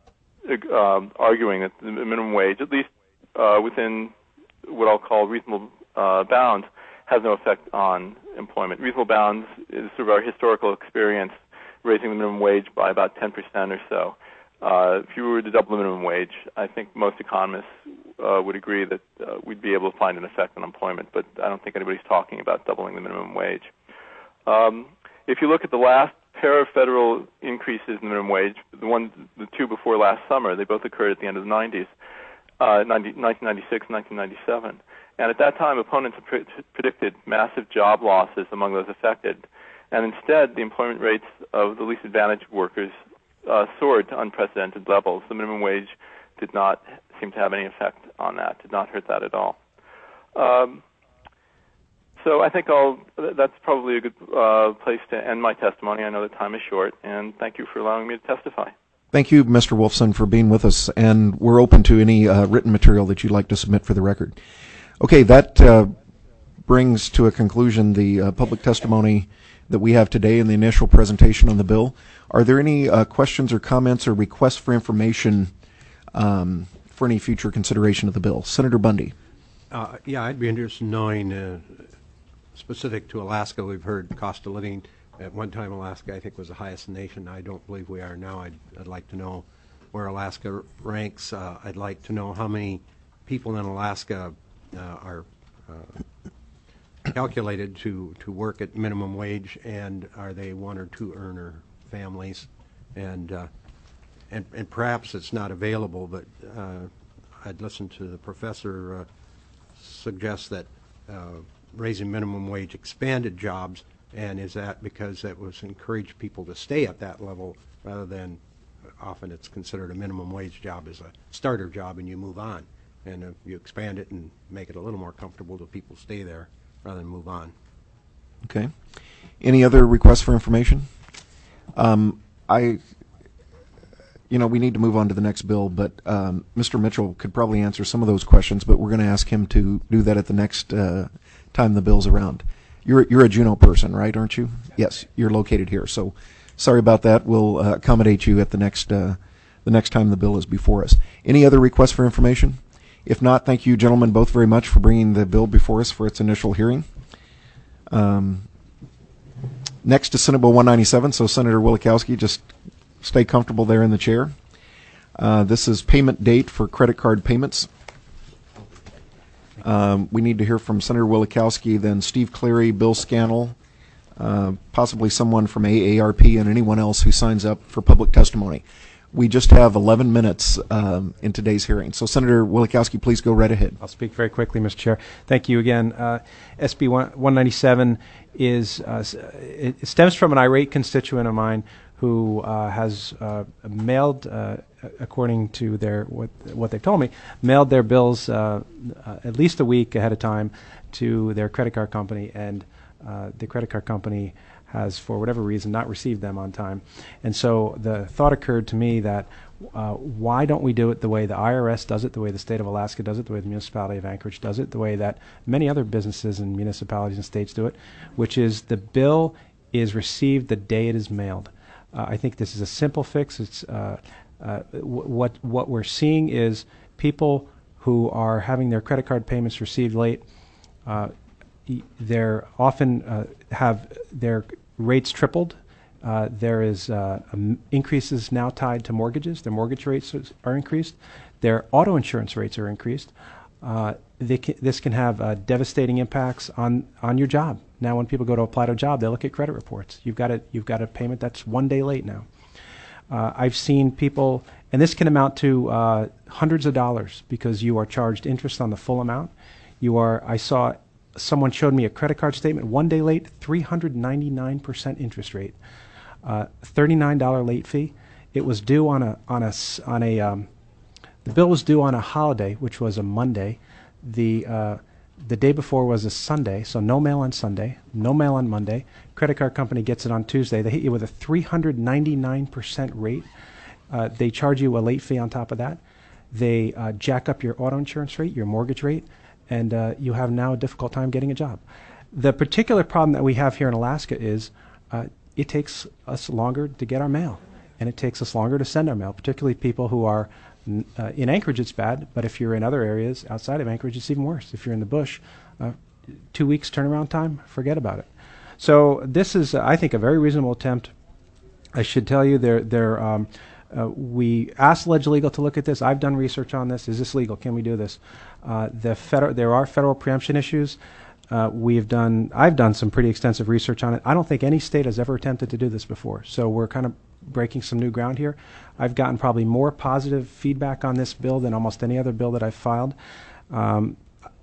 uh, arguing that the minimum wage, at least uh, within what I'll call reasonable uh, bounds, has no effect on employment. Reasonable bounds is sort of our historical experience, raising the minimum wage by about ten percent or so. Uh, if you were to double the minimum wage, I think most economists uh, would agree that uh, we'd be able to find an effect on employment, but I don't think anybody's talking about doubling the minimum wage. Um, if you look at the last pair of federal increases in the minimum wage, the one, the two before last summer, they both occurred at the end of the nineties, uh, nineteen ninety-six and nineteen ninety-seven. And at that time, opponents pre- predicted massive job losses among those affected. And instead, the employment rates of the least advantaged workers uh, soared to unprecedented levels. The minimum wage did not seem to have any effect on that, did not hurt that at all. Um, so I think I'll, that's probably a good uh, place to end my testimony. I know the time is short, and thank you for allowing me to testify. Thank you, Mister Wolfson, for being with us, and we're open to any uh, written material that you'd like to submit for the record. Okay, that uh, brings to a conclusion the uh, public testimony that we have today in the initial presentation on the bill. Are there any uh, questions or comments or requests for information um, for any future consideration of the bill? Senator Bundy. Uh, yeah, I'd be interested in knowing, uh, specific to Alaska, we've heard cost of living. At one time, Alaska, I think, was the highest in the nation. I don't believe we are now. I'd, I'd like to know where Alaska ranks. Uh, I'd like to know how many people in Alaska Uh, are uh, calculated to, to work at minimum wage, and are they one or two earner families? And uh, and and perhaps it's not available, but uh, I'd listen to the professor uh, suggest that uh, raising minimum wage expanded jobs, and is that because that was encourage people to stay at that level rather than often it's considered a minimum wage job as a starter job and you move on. And if you expand it and make it a little more comfortable, the people stay there rather than move on. Okay. Any other requests for information? Um, I, you know, we need to move on to the next bill, but um, Mister Mitchell could probably answer some of those questions, but we're going to ask him to do that at the next uh, time the bill's around. You're you're a Juneau person, right? Aren't you? Yes, you're located here. So sorry about that. We'll uh, accommodate you at the next uh, the next time the bill is before us. Any other requests for information? If not, thank you, gentlemen, both very much for bringing the bill before us for its initial hearing. Um, next is Senate Bill one ninety-seven, so Senator Wielechowski, just stay comfortable there in the chair. Uh, this is payment date for credit card payments. Um, we need to hear from Senator Wielechowski, then Steve Cleary, Bill Scannell, uh, possibly someone from A A R P, and anyone else who signs up for public testimony. We just have eleven minutes um, in today's hearing. So, Senator Wielechowski, please go right ahead. I'll speak very quickly, Mister Chair. Thank you again. Uh, S B one ninety-seven is uh, it stems from an irate constituent of mine who uh, has uh, mailed, uh, according to their what what they've told me, mailed their bills uh, uh, at least a week ahead of time to their credit card company, and uh, the credit card company has, for whatever reason, not received them on time. And so the thought occurred to me that uh, why don't we do it the way the I R S does it, the way the state of Alaska does it, the way the municipality of Anchorage does it, the way that many other businesses and municipalities and states do it, which is the bill is received the day it is mailed. Uh, I think this is a simple fix. It's uh, uh, w- what what we're seeing is people who are having their credit card payments received late. Uh, they're often uh, have their rates tripled. Uh, there is uh, um, increases now tied to mortgages. Their mortgage rates are increased. Their auto insurance rates are increased. Uh, they can, this can have uh, devastating impacts on, on your job. Now, when people go to apply to a job, they look at credit reports. You've got a you've got a payment that's one day late now. Uh, I've seen people, and this can amount to uh, hundreds of dollars because you are charged interest on the full amount. You are. I saw someone showed me a credit card statement one day late, three hundred ninety-nine percent interest rate, uh, thirty-nine dollars late fee. It was due on a on a on a um, the bill was due on a holiday, which was a Monday. The uh, the day before was a Sunday, so no mail on Sunday, no mail on Monday. Credit card company gets it on Tuesday. They hit you with a three hundred ninety-nine percent rate. Uh, they charge you a late fee on top of that. They uh, jack up your auto insurance rate, your mortgage rate, and uh, you have now a difficult time getting a job. The particular problem that we have here in Alaska is uh, it takes us longer to get our mail, and it takes us longer to send our mail, particularly people who are uh, in Anchorage. It's bad, but if you're in other areas outside of Anchorage, it's even worse. If you're in the bush, uh, two weeks turnaround time, forget about it. So this is, uh, I think, a very reasonable attempt. I should tell you, there, there. Um, Uh, we asked LegLegal to look at this. I've done research on this. Is this legal? Can we do this? Uh, the federal, there are federal preemption issues. Uh, we've done. I've done some pretty extensive research on it. I don't think any state has ever attempted to do this before. So we're kind of breaking some new ground here. I've gotten probably more positive feedback on this bill than almost any other bill that I've filed. Um,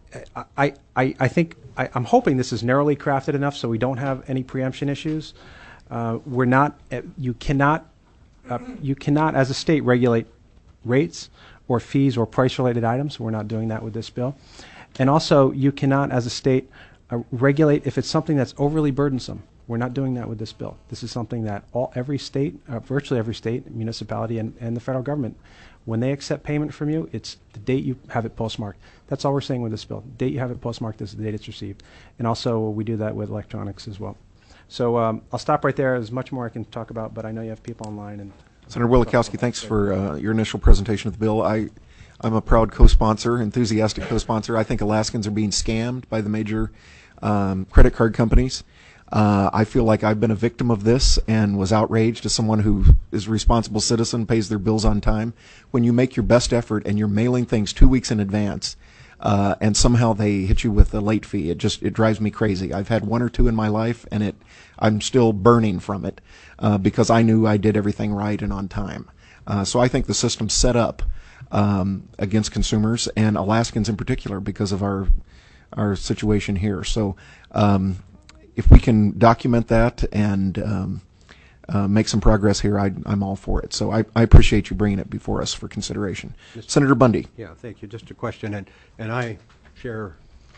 I, I, I think I, I'm hoping this is narrowly crafted enough so we don't have any preemption issues. Uh, we're not. Uh, you cannot. Uh, you cannot, as a state, regulate rates or fees or price-related items. We're not doing that with this bill. And also, you cannot, as a state, uh, regulate if it's something that's overly burdensome. We're not doing that with this bill. This is something that all every state, uh, virtually every state, municipality, and, and the federal government, when they accept payment from you, it's the date you have it postmarked. That's all we're saying with this bill. The date you have it postmarked is the date it's received. And also, we do that with electronics as well. So um, I'll stop right there. There's much more I can talk about, but I know you have people online. And Senator Wielechowski, thanks for uh, your initial presentation of the bill. I, I'm a proud co-sponsor, enthusiastic co-sponsor. I think Alaskans are being scammed by the major um, credit card companies. Uh, I feel like I've been a victim of this and was outraged as someone who is a responsible citizen, pays their bills on time. When you make your best effort and you're mailing things two weeks in advance, Uh, and somehow they hit you with a late fee. It just it drives me crazy. I've had one or two in my life, and it I'm still burning from it uh, because I knew I did everything right and on time. Uh, so I think the system's set up um, against consumers and Alaskans in particular because of our our situation here. So um, if we can document that and um, Uh, make some progress here, I, I'm all for it. So I, I appreciate you bringing it before us for consideration. Just, Senator Bundy. Yeah, thank you. Just a question, and, and I share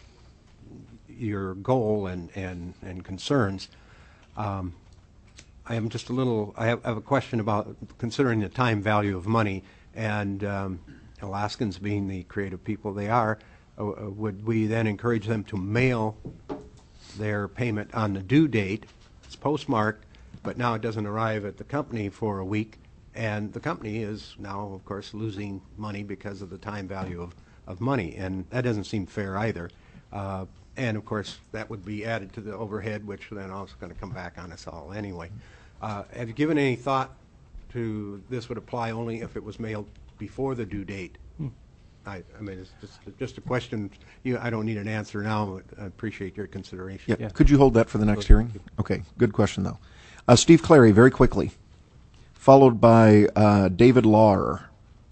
your goal and, and, and concerns. Um, I am just a little, I have, I have a question about considering the time value of money, and um, Alaskans being the creative people they are, uh, would we then encourage them to mail their payment on the due date? It's postmarked, but now it doesn't arrive at the company for a week, and the company is now, of course, losing money because of the time value of, of money, and that doesn't seem fair either. Uh, and, of course, that would be added to the overhead, which then also going to come back on us all anyway. Uh, have you given any thought to this would apply only if it was mailed before the due date? Hmm. I, I mean, it's just, just a question. You, I don't need an answer now, but I appreciate your consideration. Yeah. yeah. Could you hold that for the next hearing? Okay. Good question, though. Uh, Steve Clary, very quickly, followed by uh, David Lauer.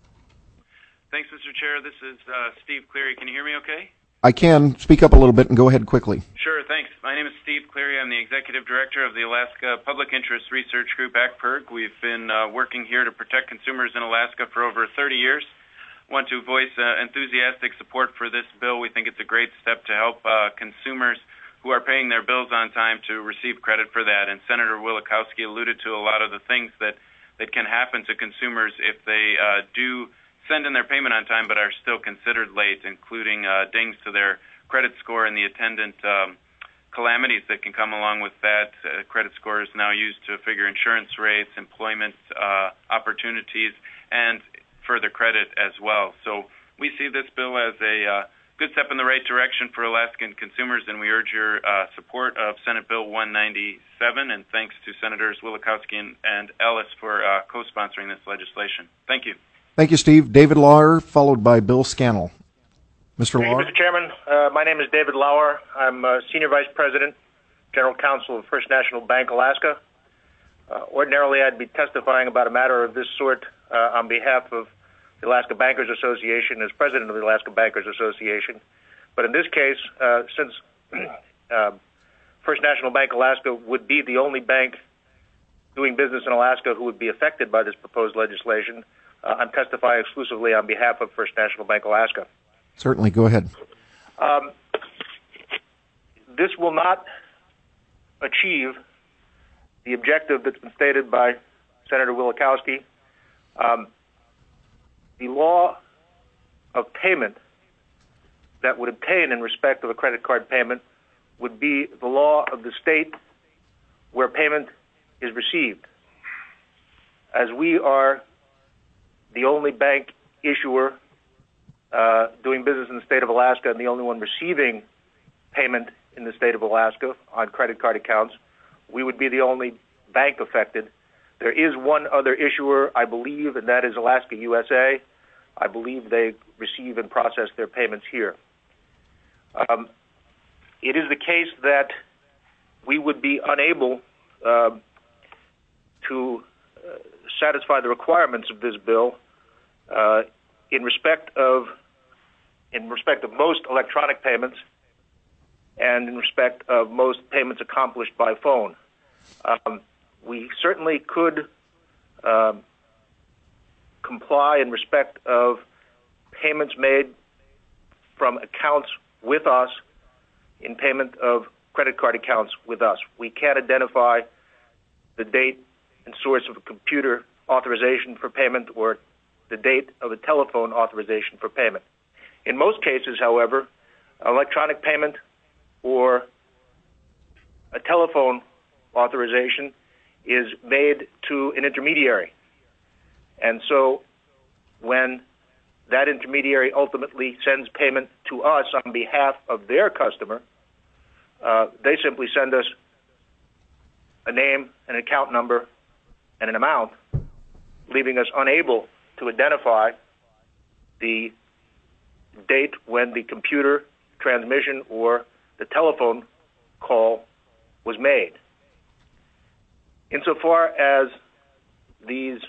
Thanks, Mister Chair. This is uh, Steve Cleary. Can you hear me okay? I can. Speak up a little bit and go ahead quickly. Sure, thanks. My name is Steve Cleary. I'm the Executive Director of the Alaska Public Interest Research Group, A C P R G. We've been uh, working here to protect consumers in Alaska for over thirty years. Want to voice uh, enthusiastic support for this bill. We think it's a great step to help uh, consumers who are paying their bills on time to receive credit for that. And Senator Wielechowski alluded to a lot of the things that, that can happen to consumers if they uh, do send in their payment on time but are still considered late, including uh, dings to their credit score and the attendant um, calamities that can come along with that. Uh, credit score is now used to figure insurance rates, employment uh, opportunities, and further credit as well. So we see this bill as a uh, good step in the right direction for Alaskan consumers, and we urge your uh, support of Senate Bill one ninety-seven, and thanks to Senators Wielechowski and, and Ellis for uh, co-sponsoring this legislation. Thank you. Thank you, Steve. David Lauer, followed by Bill Scannell. Mister Thank Lauer? you, Mister Chairman. Uh, my name is David Lauer. I'm uh, Senior Vice President, General Counsel of First National Bank, Alaska. Uh, ordinarily, I'd be testifying about a matter of this sort uh, on behalf of the Alaska Bankers Association as President of the Alaska Bankers Association. But in this case, uh, since uh, First National Bank Alaska would be the only bank doing business in Alaska who would be affected by this proposed legislation, Uh, I'm testifying exclusively on behalf of First National Bank Alaska. Certainly. Go ahead. Um, this will not achieve the objective that's been stated by Senator Wielechowski. Um, the law of payment that would obtain in respect of a credit card payment would be the law of the state where payment is received. As we are the only bank issuer uh, doing business in the state of Alaska and the only one receiving payment in the state of Alaska on credit card accounts, we would be the only bank affected. There is one other issuer, I believe, and that is Alaska U S A. I believe they receive and process their payments here. Um, it is the case that we would be unable uh, to uh, satisfy the requirements of this bill uh, in respect of in respect of most electronic payments and in respect of most payments accomplished by phone. Um, we certainly could um, comply in respect of payments made from accounts with us in payment of credit card accounts with us. We can't identify the date and source of a computer authorization for payment or the date of a telephone authorization for payment. In most cases, however, electronic payment or a telephone authorization is made to an intermediary. And so when that intermediary ultimately sends payment to us on behalf of their customer, uh, they simply send us a name, an account number, and an amount, leaving us unable to identify the date when the computer transmission or the telephone call was made. Insofar as these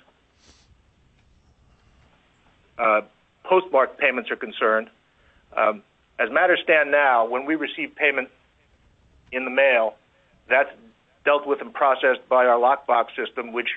uh, postmarked payments are concerned, um, as matters stand now, when we receive payment in the mail, that's dealt with and processed by our lockbox system, which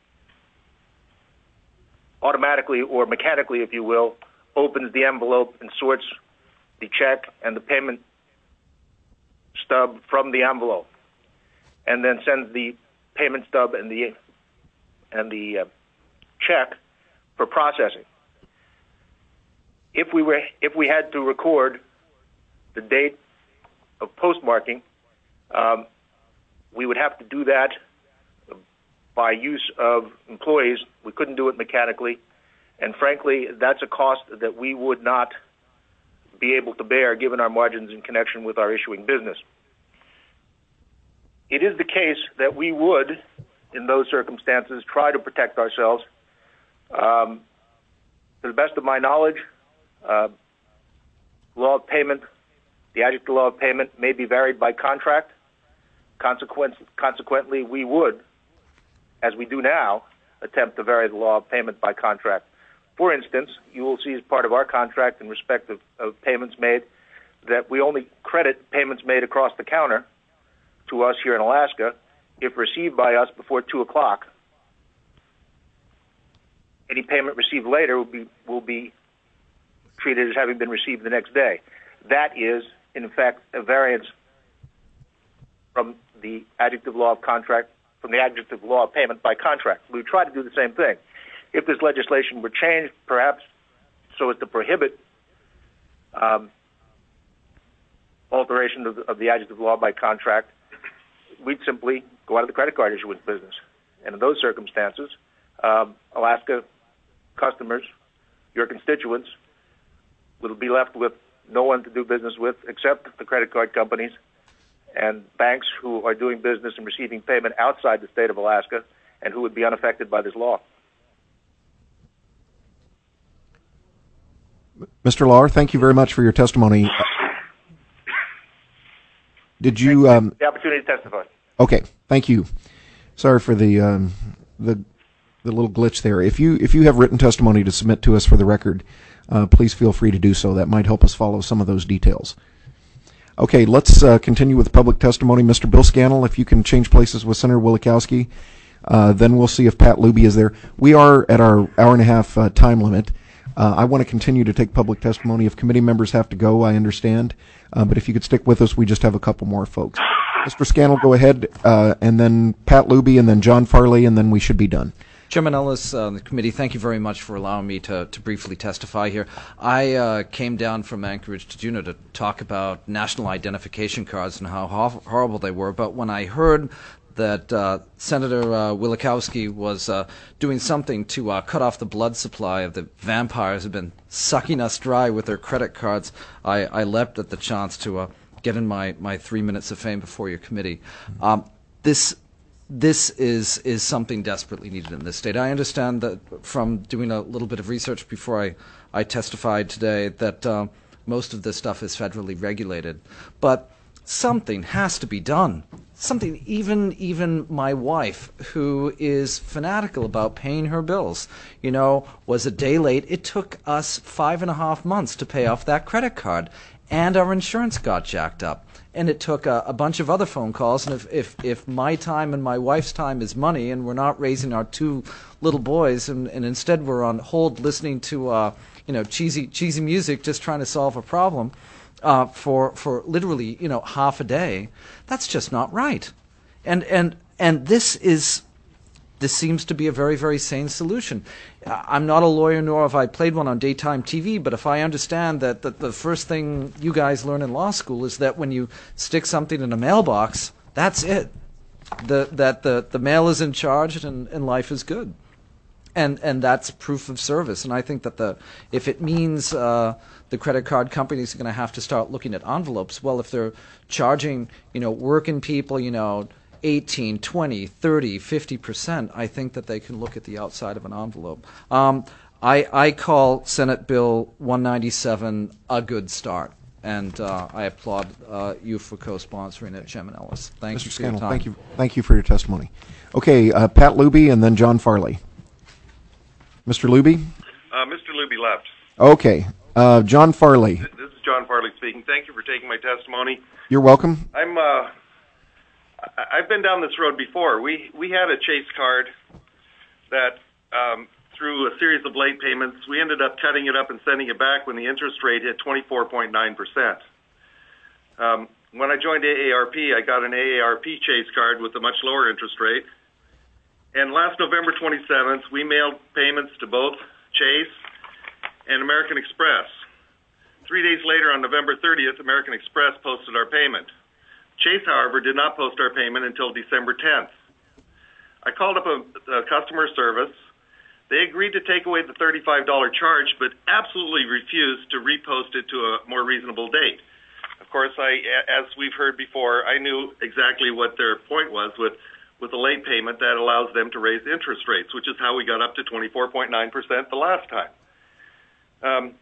automatically or mechanically, if you will, opens the envelope and sorts the check and the payment stub from the envelope, and then sends the payment stub and the and the uh, check for processing. If we were if we had to record the date of postmarking, um, we would have to do that by use of employees. We couldn't do it mechanically. And frankly, that's a cost that we would not be able to bear given our margins in connection with our issuing business. It is the case that we would, in those circumstances, try to protect ourselves. Um, to the best of my knowledge, uh, law of payment, the adjective law of payment may be varied by contract. Consequence, consequently, we would, as we do now, attempt to vary the law of payment by contract. For instance, you will see as part of our contract in respect of, of payments made that we only credit payments made across the counter to us here in Alaska if received by us before two o'clock. Any payment received later will be will be treated as having been received the next day. That is, in fact, a variance from the adjective law of contract, from the adjective law of payment by contract. We would try to do the same thing. If this legislation were changed, perhaps so as to prohibit um, alteration of the, of the adjective law by contract, we'd simply go out of the credit card issuance business. And in those circumstances, um, Alaska customers, your constituents, will be left with no one to do business with except the credit card companies and banks who are doing business and receiving payment outside the state of Alaska and who would be unaffected by this law. Mister Lauer, thank you very much for your testimony. Did you... Um, the opportunity to testify. Okay, thank you. Sorry for the um, the the little glitch there. If you if you have written testimony to submit to us for the record, uh, please feel free to do so. That might help us follow some of those details. Okay, let's uh, continue with public testimony. Mister Bill Scannell, if you can change places with Senator Wielechowski, uh, then we'll see if Pat Luby is there. We are at our hour and a half uh, time limit. Uh, I want to continue to take public testimony. If committee members have to go, I understand. Uh, but if you could stick with us, we just have a couple more folks. Mister Scannell, go ahead, uh, and then Pat Luby, and then John Farley, and then we should be done. Chairman Ellis, uh, the committee, thank you very much for allowing me to, to briefly testify here. I uh, came down from Anchorage to Juneau to talk about national identification cards and how ho- horrible they were, but when I heard that uh, Senator uh, Wielechowski was uh, doing something to uh, cut off the blood supply of the vampires who have been sucking us dry with their credit cards, I, I leapt at the chance to uh, get in my, my three minutes of fame before your committee. Um, this this is is something desperately needed in this state. I understand that from doing a little bit of research before I, I testified today that uh, most of this stuff is federally regulated, but something has to be done. Something, even even my wife, who is fanatical about paying her bills, you know, was a day late. It took us five and a half months to pay off that credit card, and our insurance got jacked up. And it took a, a bunch of other phone calls. And if, if, if my time and my wife's time is money, and we're not raising our two little boys, and, and instead we're on hold listening to uh, you know cheesy cheesy music, just trying to solve a problem. Uh, for for literally you know half a day, that's just not right, and and and this is this seems to be a very very sane solution. Uh, I'm not a lawyer, nor have I played one on daytime T V, but if I understand that, that the first thing you guys learn in law school is that when you stick something in a mailbox, that's it. The that the the mail is in charge and, and life is good. And and that's proof of service. And I think that the if it means uh, the credit card companies are going to have to start looking at envelopes, well, if they're charging, you know, working people, you know, eighteen, twenty, thirty, fifty percent, I think that they can look at the outside of an envelope. Um, I, I call Senate Bill one ninety-seven a good start. And uh, I applaud uh, you for co-sponsoring it, Chairman Ellis. Thank Mister you for Scannell, your time. thank you, thank you for your testimony. Okay, uh, Pat Luby, and then John Farley. Mister Luby? Uh, Mister Luby left. Okay. Uh, John Farley. This is John Farley speaking. Thank you for taking my testimony. You're welcome. I'm. Uh, I- I've been down this road before. We we had a Chase card that, um, through a series of late payments, we ended up cutting it up and sending it back when the interest rate hit twenty-four point nine percent. Um, when I joined A A R P, I got an A A R P Chase card with a much lower interest rate. And last November twenty-seventh, we mailed payments to both Chase and American Express. Three days later, on November thirtieth, American Express posted our payment. Chase, however, did not post our payment until December tenth. I called up a, a customer service. They agreed to take away the thirty-five dollars charge, but absolutely refused to repost it to a more reasonable date. Of course, I, as we've heard before, I knew exactly what their point was with, with a late payment that allows them to raise interest rates, which is how we got up to twenty-four point nine percent the last time. Um,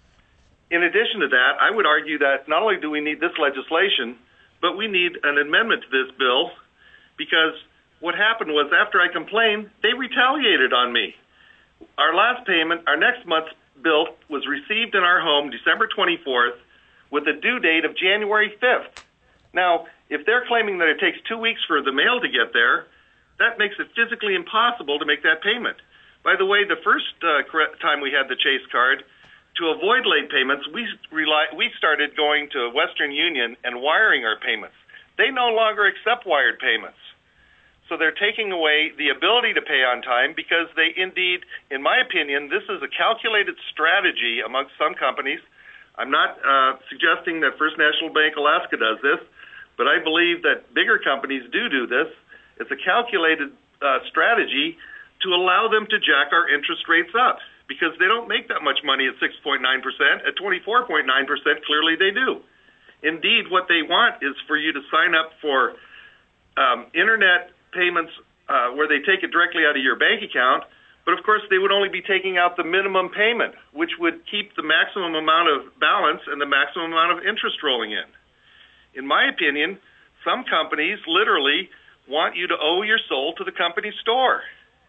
in addition to that, I would argue that not only do we need this legislation, but we need an amendment to this bill, because what happened was after I complained, they retaliated on me. Our last payment, our next month's bill, was received in our home December twenty-fourth with a due date of January fifth. Now, if they're claiming that it takes two weeks for the mail to get there, that makes it physically impossible to make that payment. By the way, the first uh, time we had the Chase card, to avoid late payments, we rely, we started going to Western Union and wiring our payments. They no longer accept wired payments. So they're taking away the ability to pay on time because they indeed, in my opinion, this is a calculated strategy amongst some companies. I'm not uh, suggesting that First National Bank Alaska does this, but I believe that bigger companies do do this. It's a calculated uh, strategy to allow them to jack our interest rates up because they don't make that much money at six point nine percent. At twenty-four point nine percent, clearly they do. Indeed, what they want is for you to sign up for um, internet payments uh, where they take it directly out of your bank account, but of course they would only be taking out the minimum payment, which would keep the maximum amount of balance and the maximum amount of interest rolling in. In my opinion, some companies literally want you to owe your soul to the company store.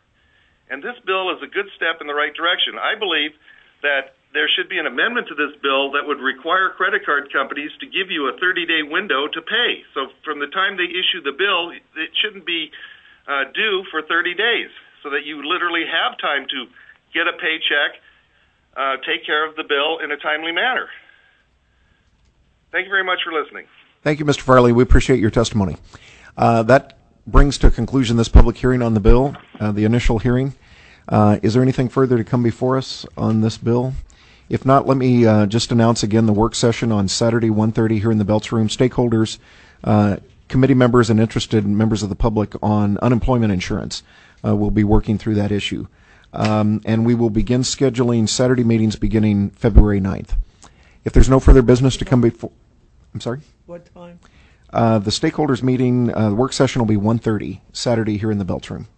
And this bill is a good step in the right direction. I believe that there should be an amendment to this bill that would require credit card companies to give you a thirty-day window to pay. So from the time they issue the bill, it shouldn't be uh, due for thirty days, so that you literally have time to get a paycheck, uh, take care of the bill in a timely manner. Thank you very much for listening. Thank you, Mister Farley. We appreciate your testimony. Uh, that brings to a conclusion this public hearing on the bill, uh, the initial hearing. Uh, is there anything further to come before us on this bill? If not, let me uh, just announce again the work session on Saturday, one thirty here in the Belts Room. Stakeholders, uh, committee members, and interested members of the public on unemployment insurance uh, will be working through that issue. Um, and we will begin scheduling Saturday meetings beginning February ninth. If there's no further business to come before... I'm sorry? What time? Uh, the stakeholders meeting, uh, the work session will be one thirty Saturday here in the Belts Room.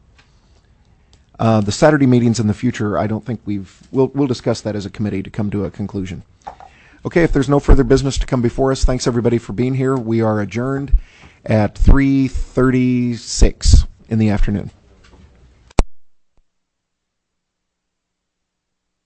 Uh, the Saturday meetings in the future, I don't think we've, we'll, we'll discuss that as a committee to come to a conclusion. Okay, if there's no further business to come before us, thanks everybody for being here. We are adjourned at three thirty-six in the afternoon.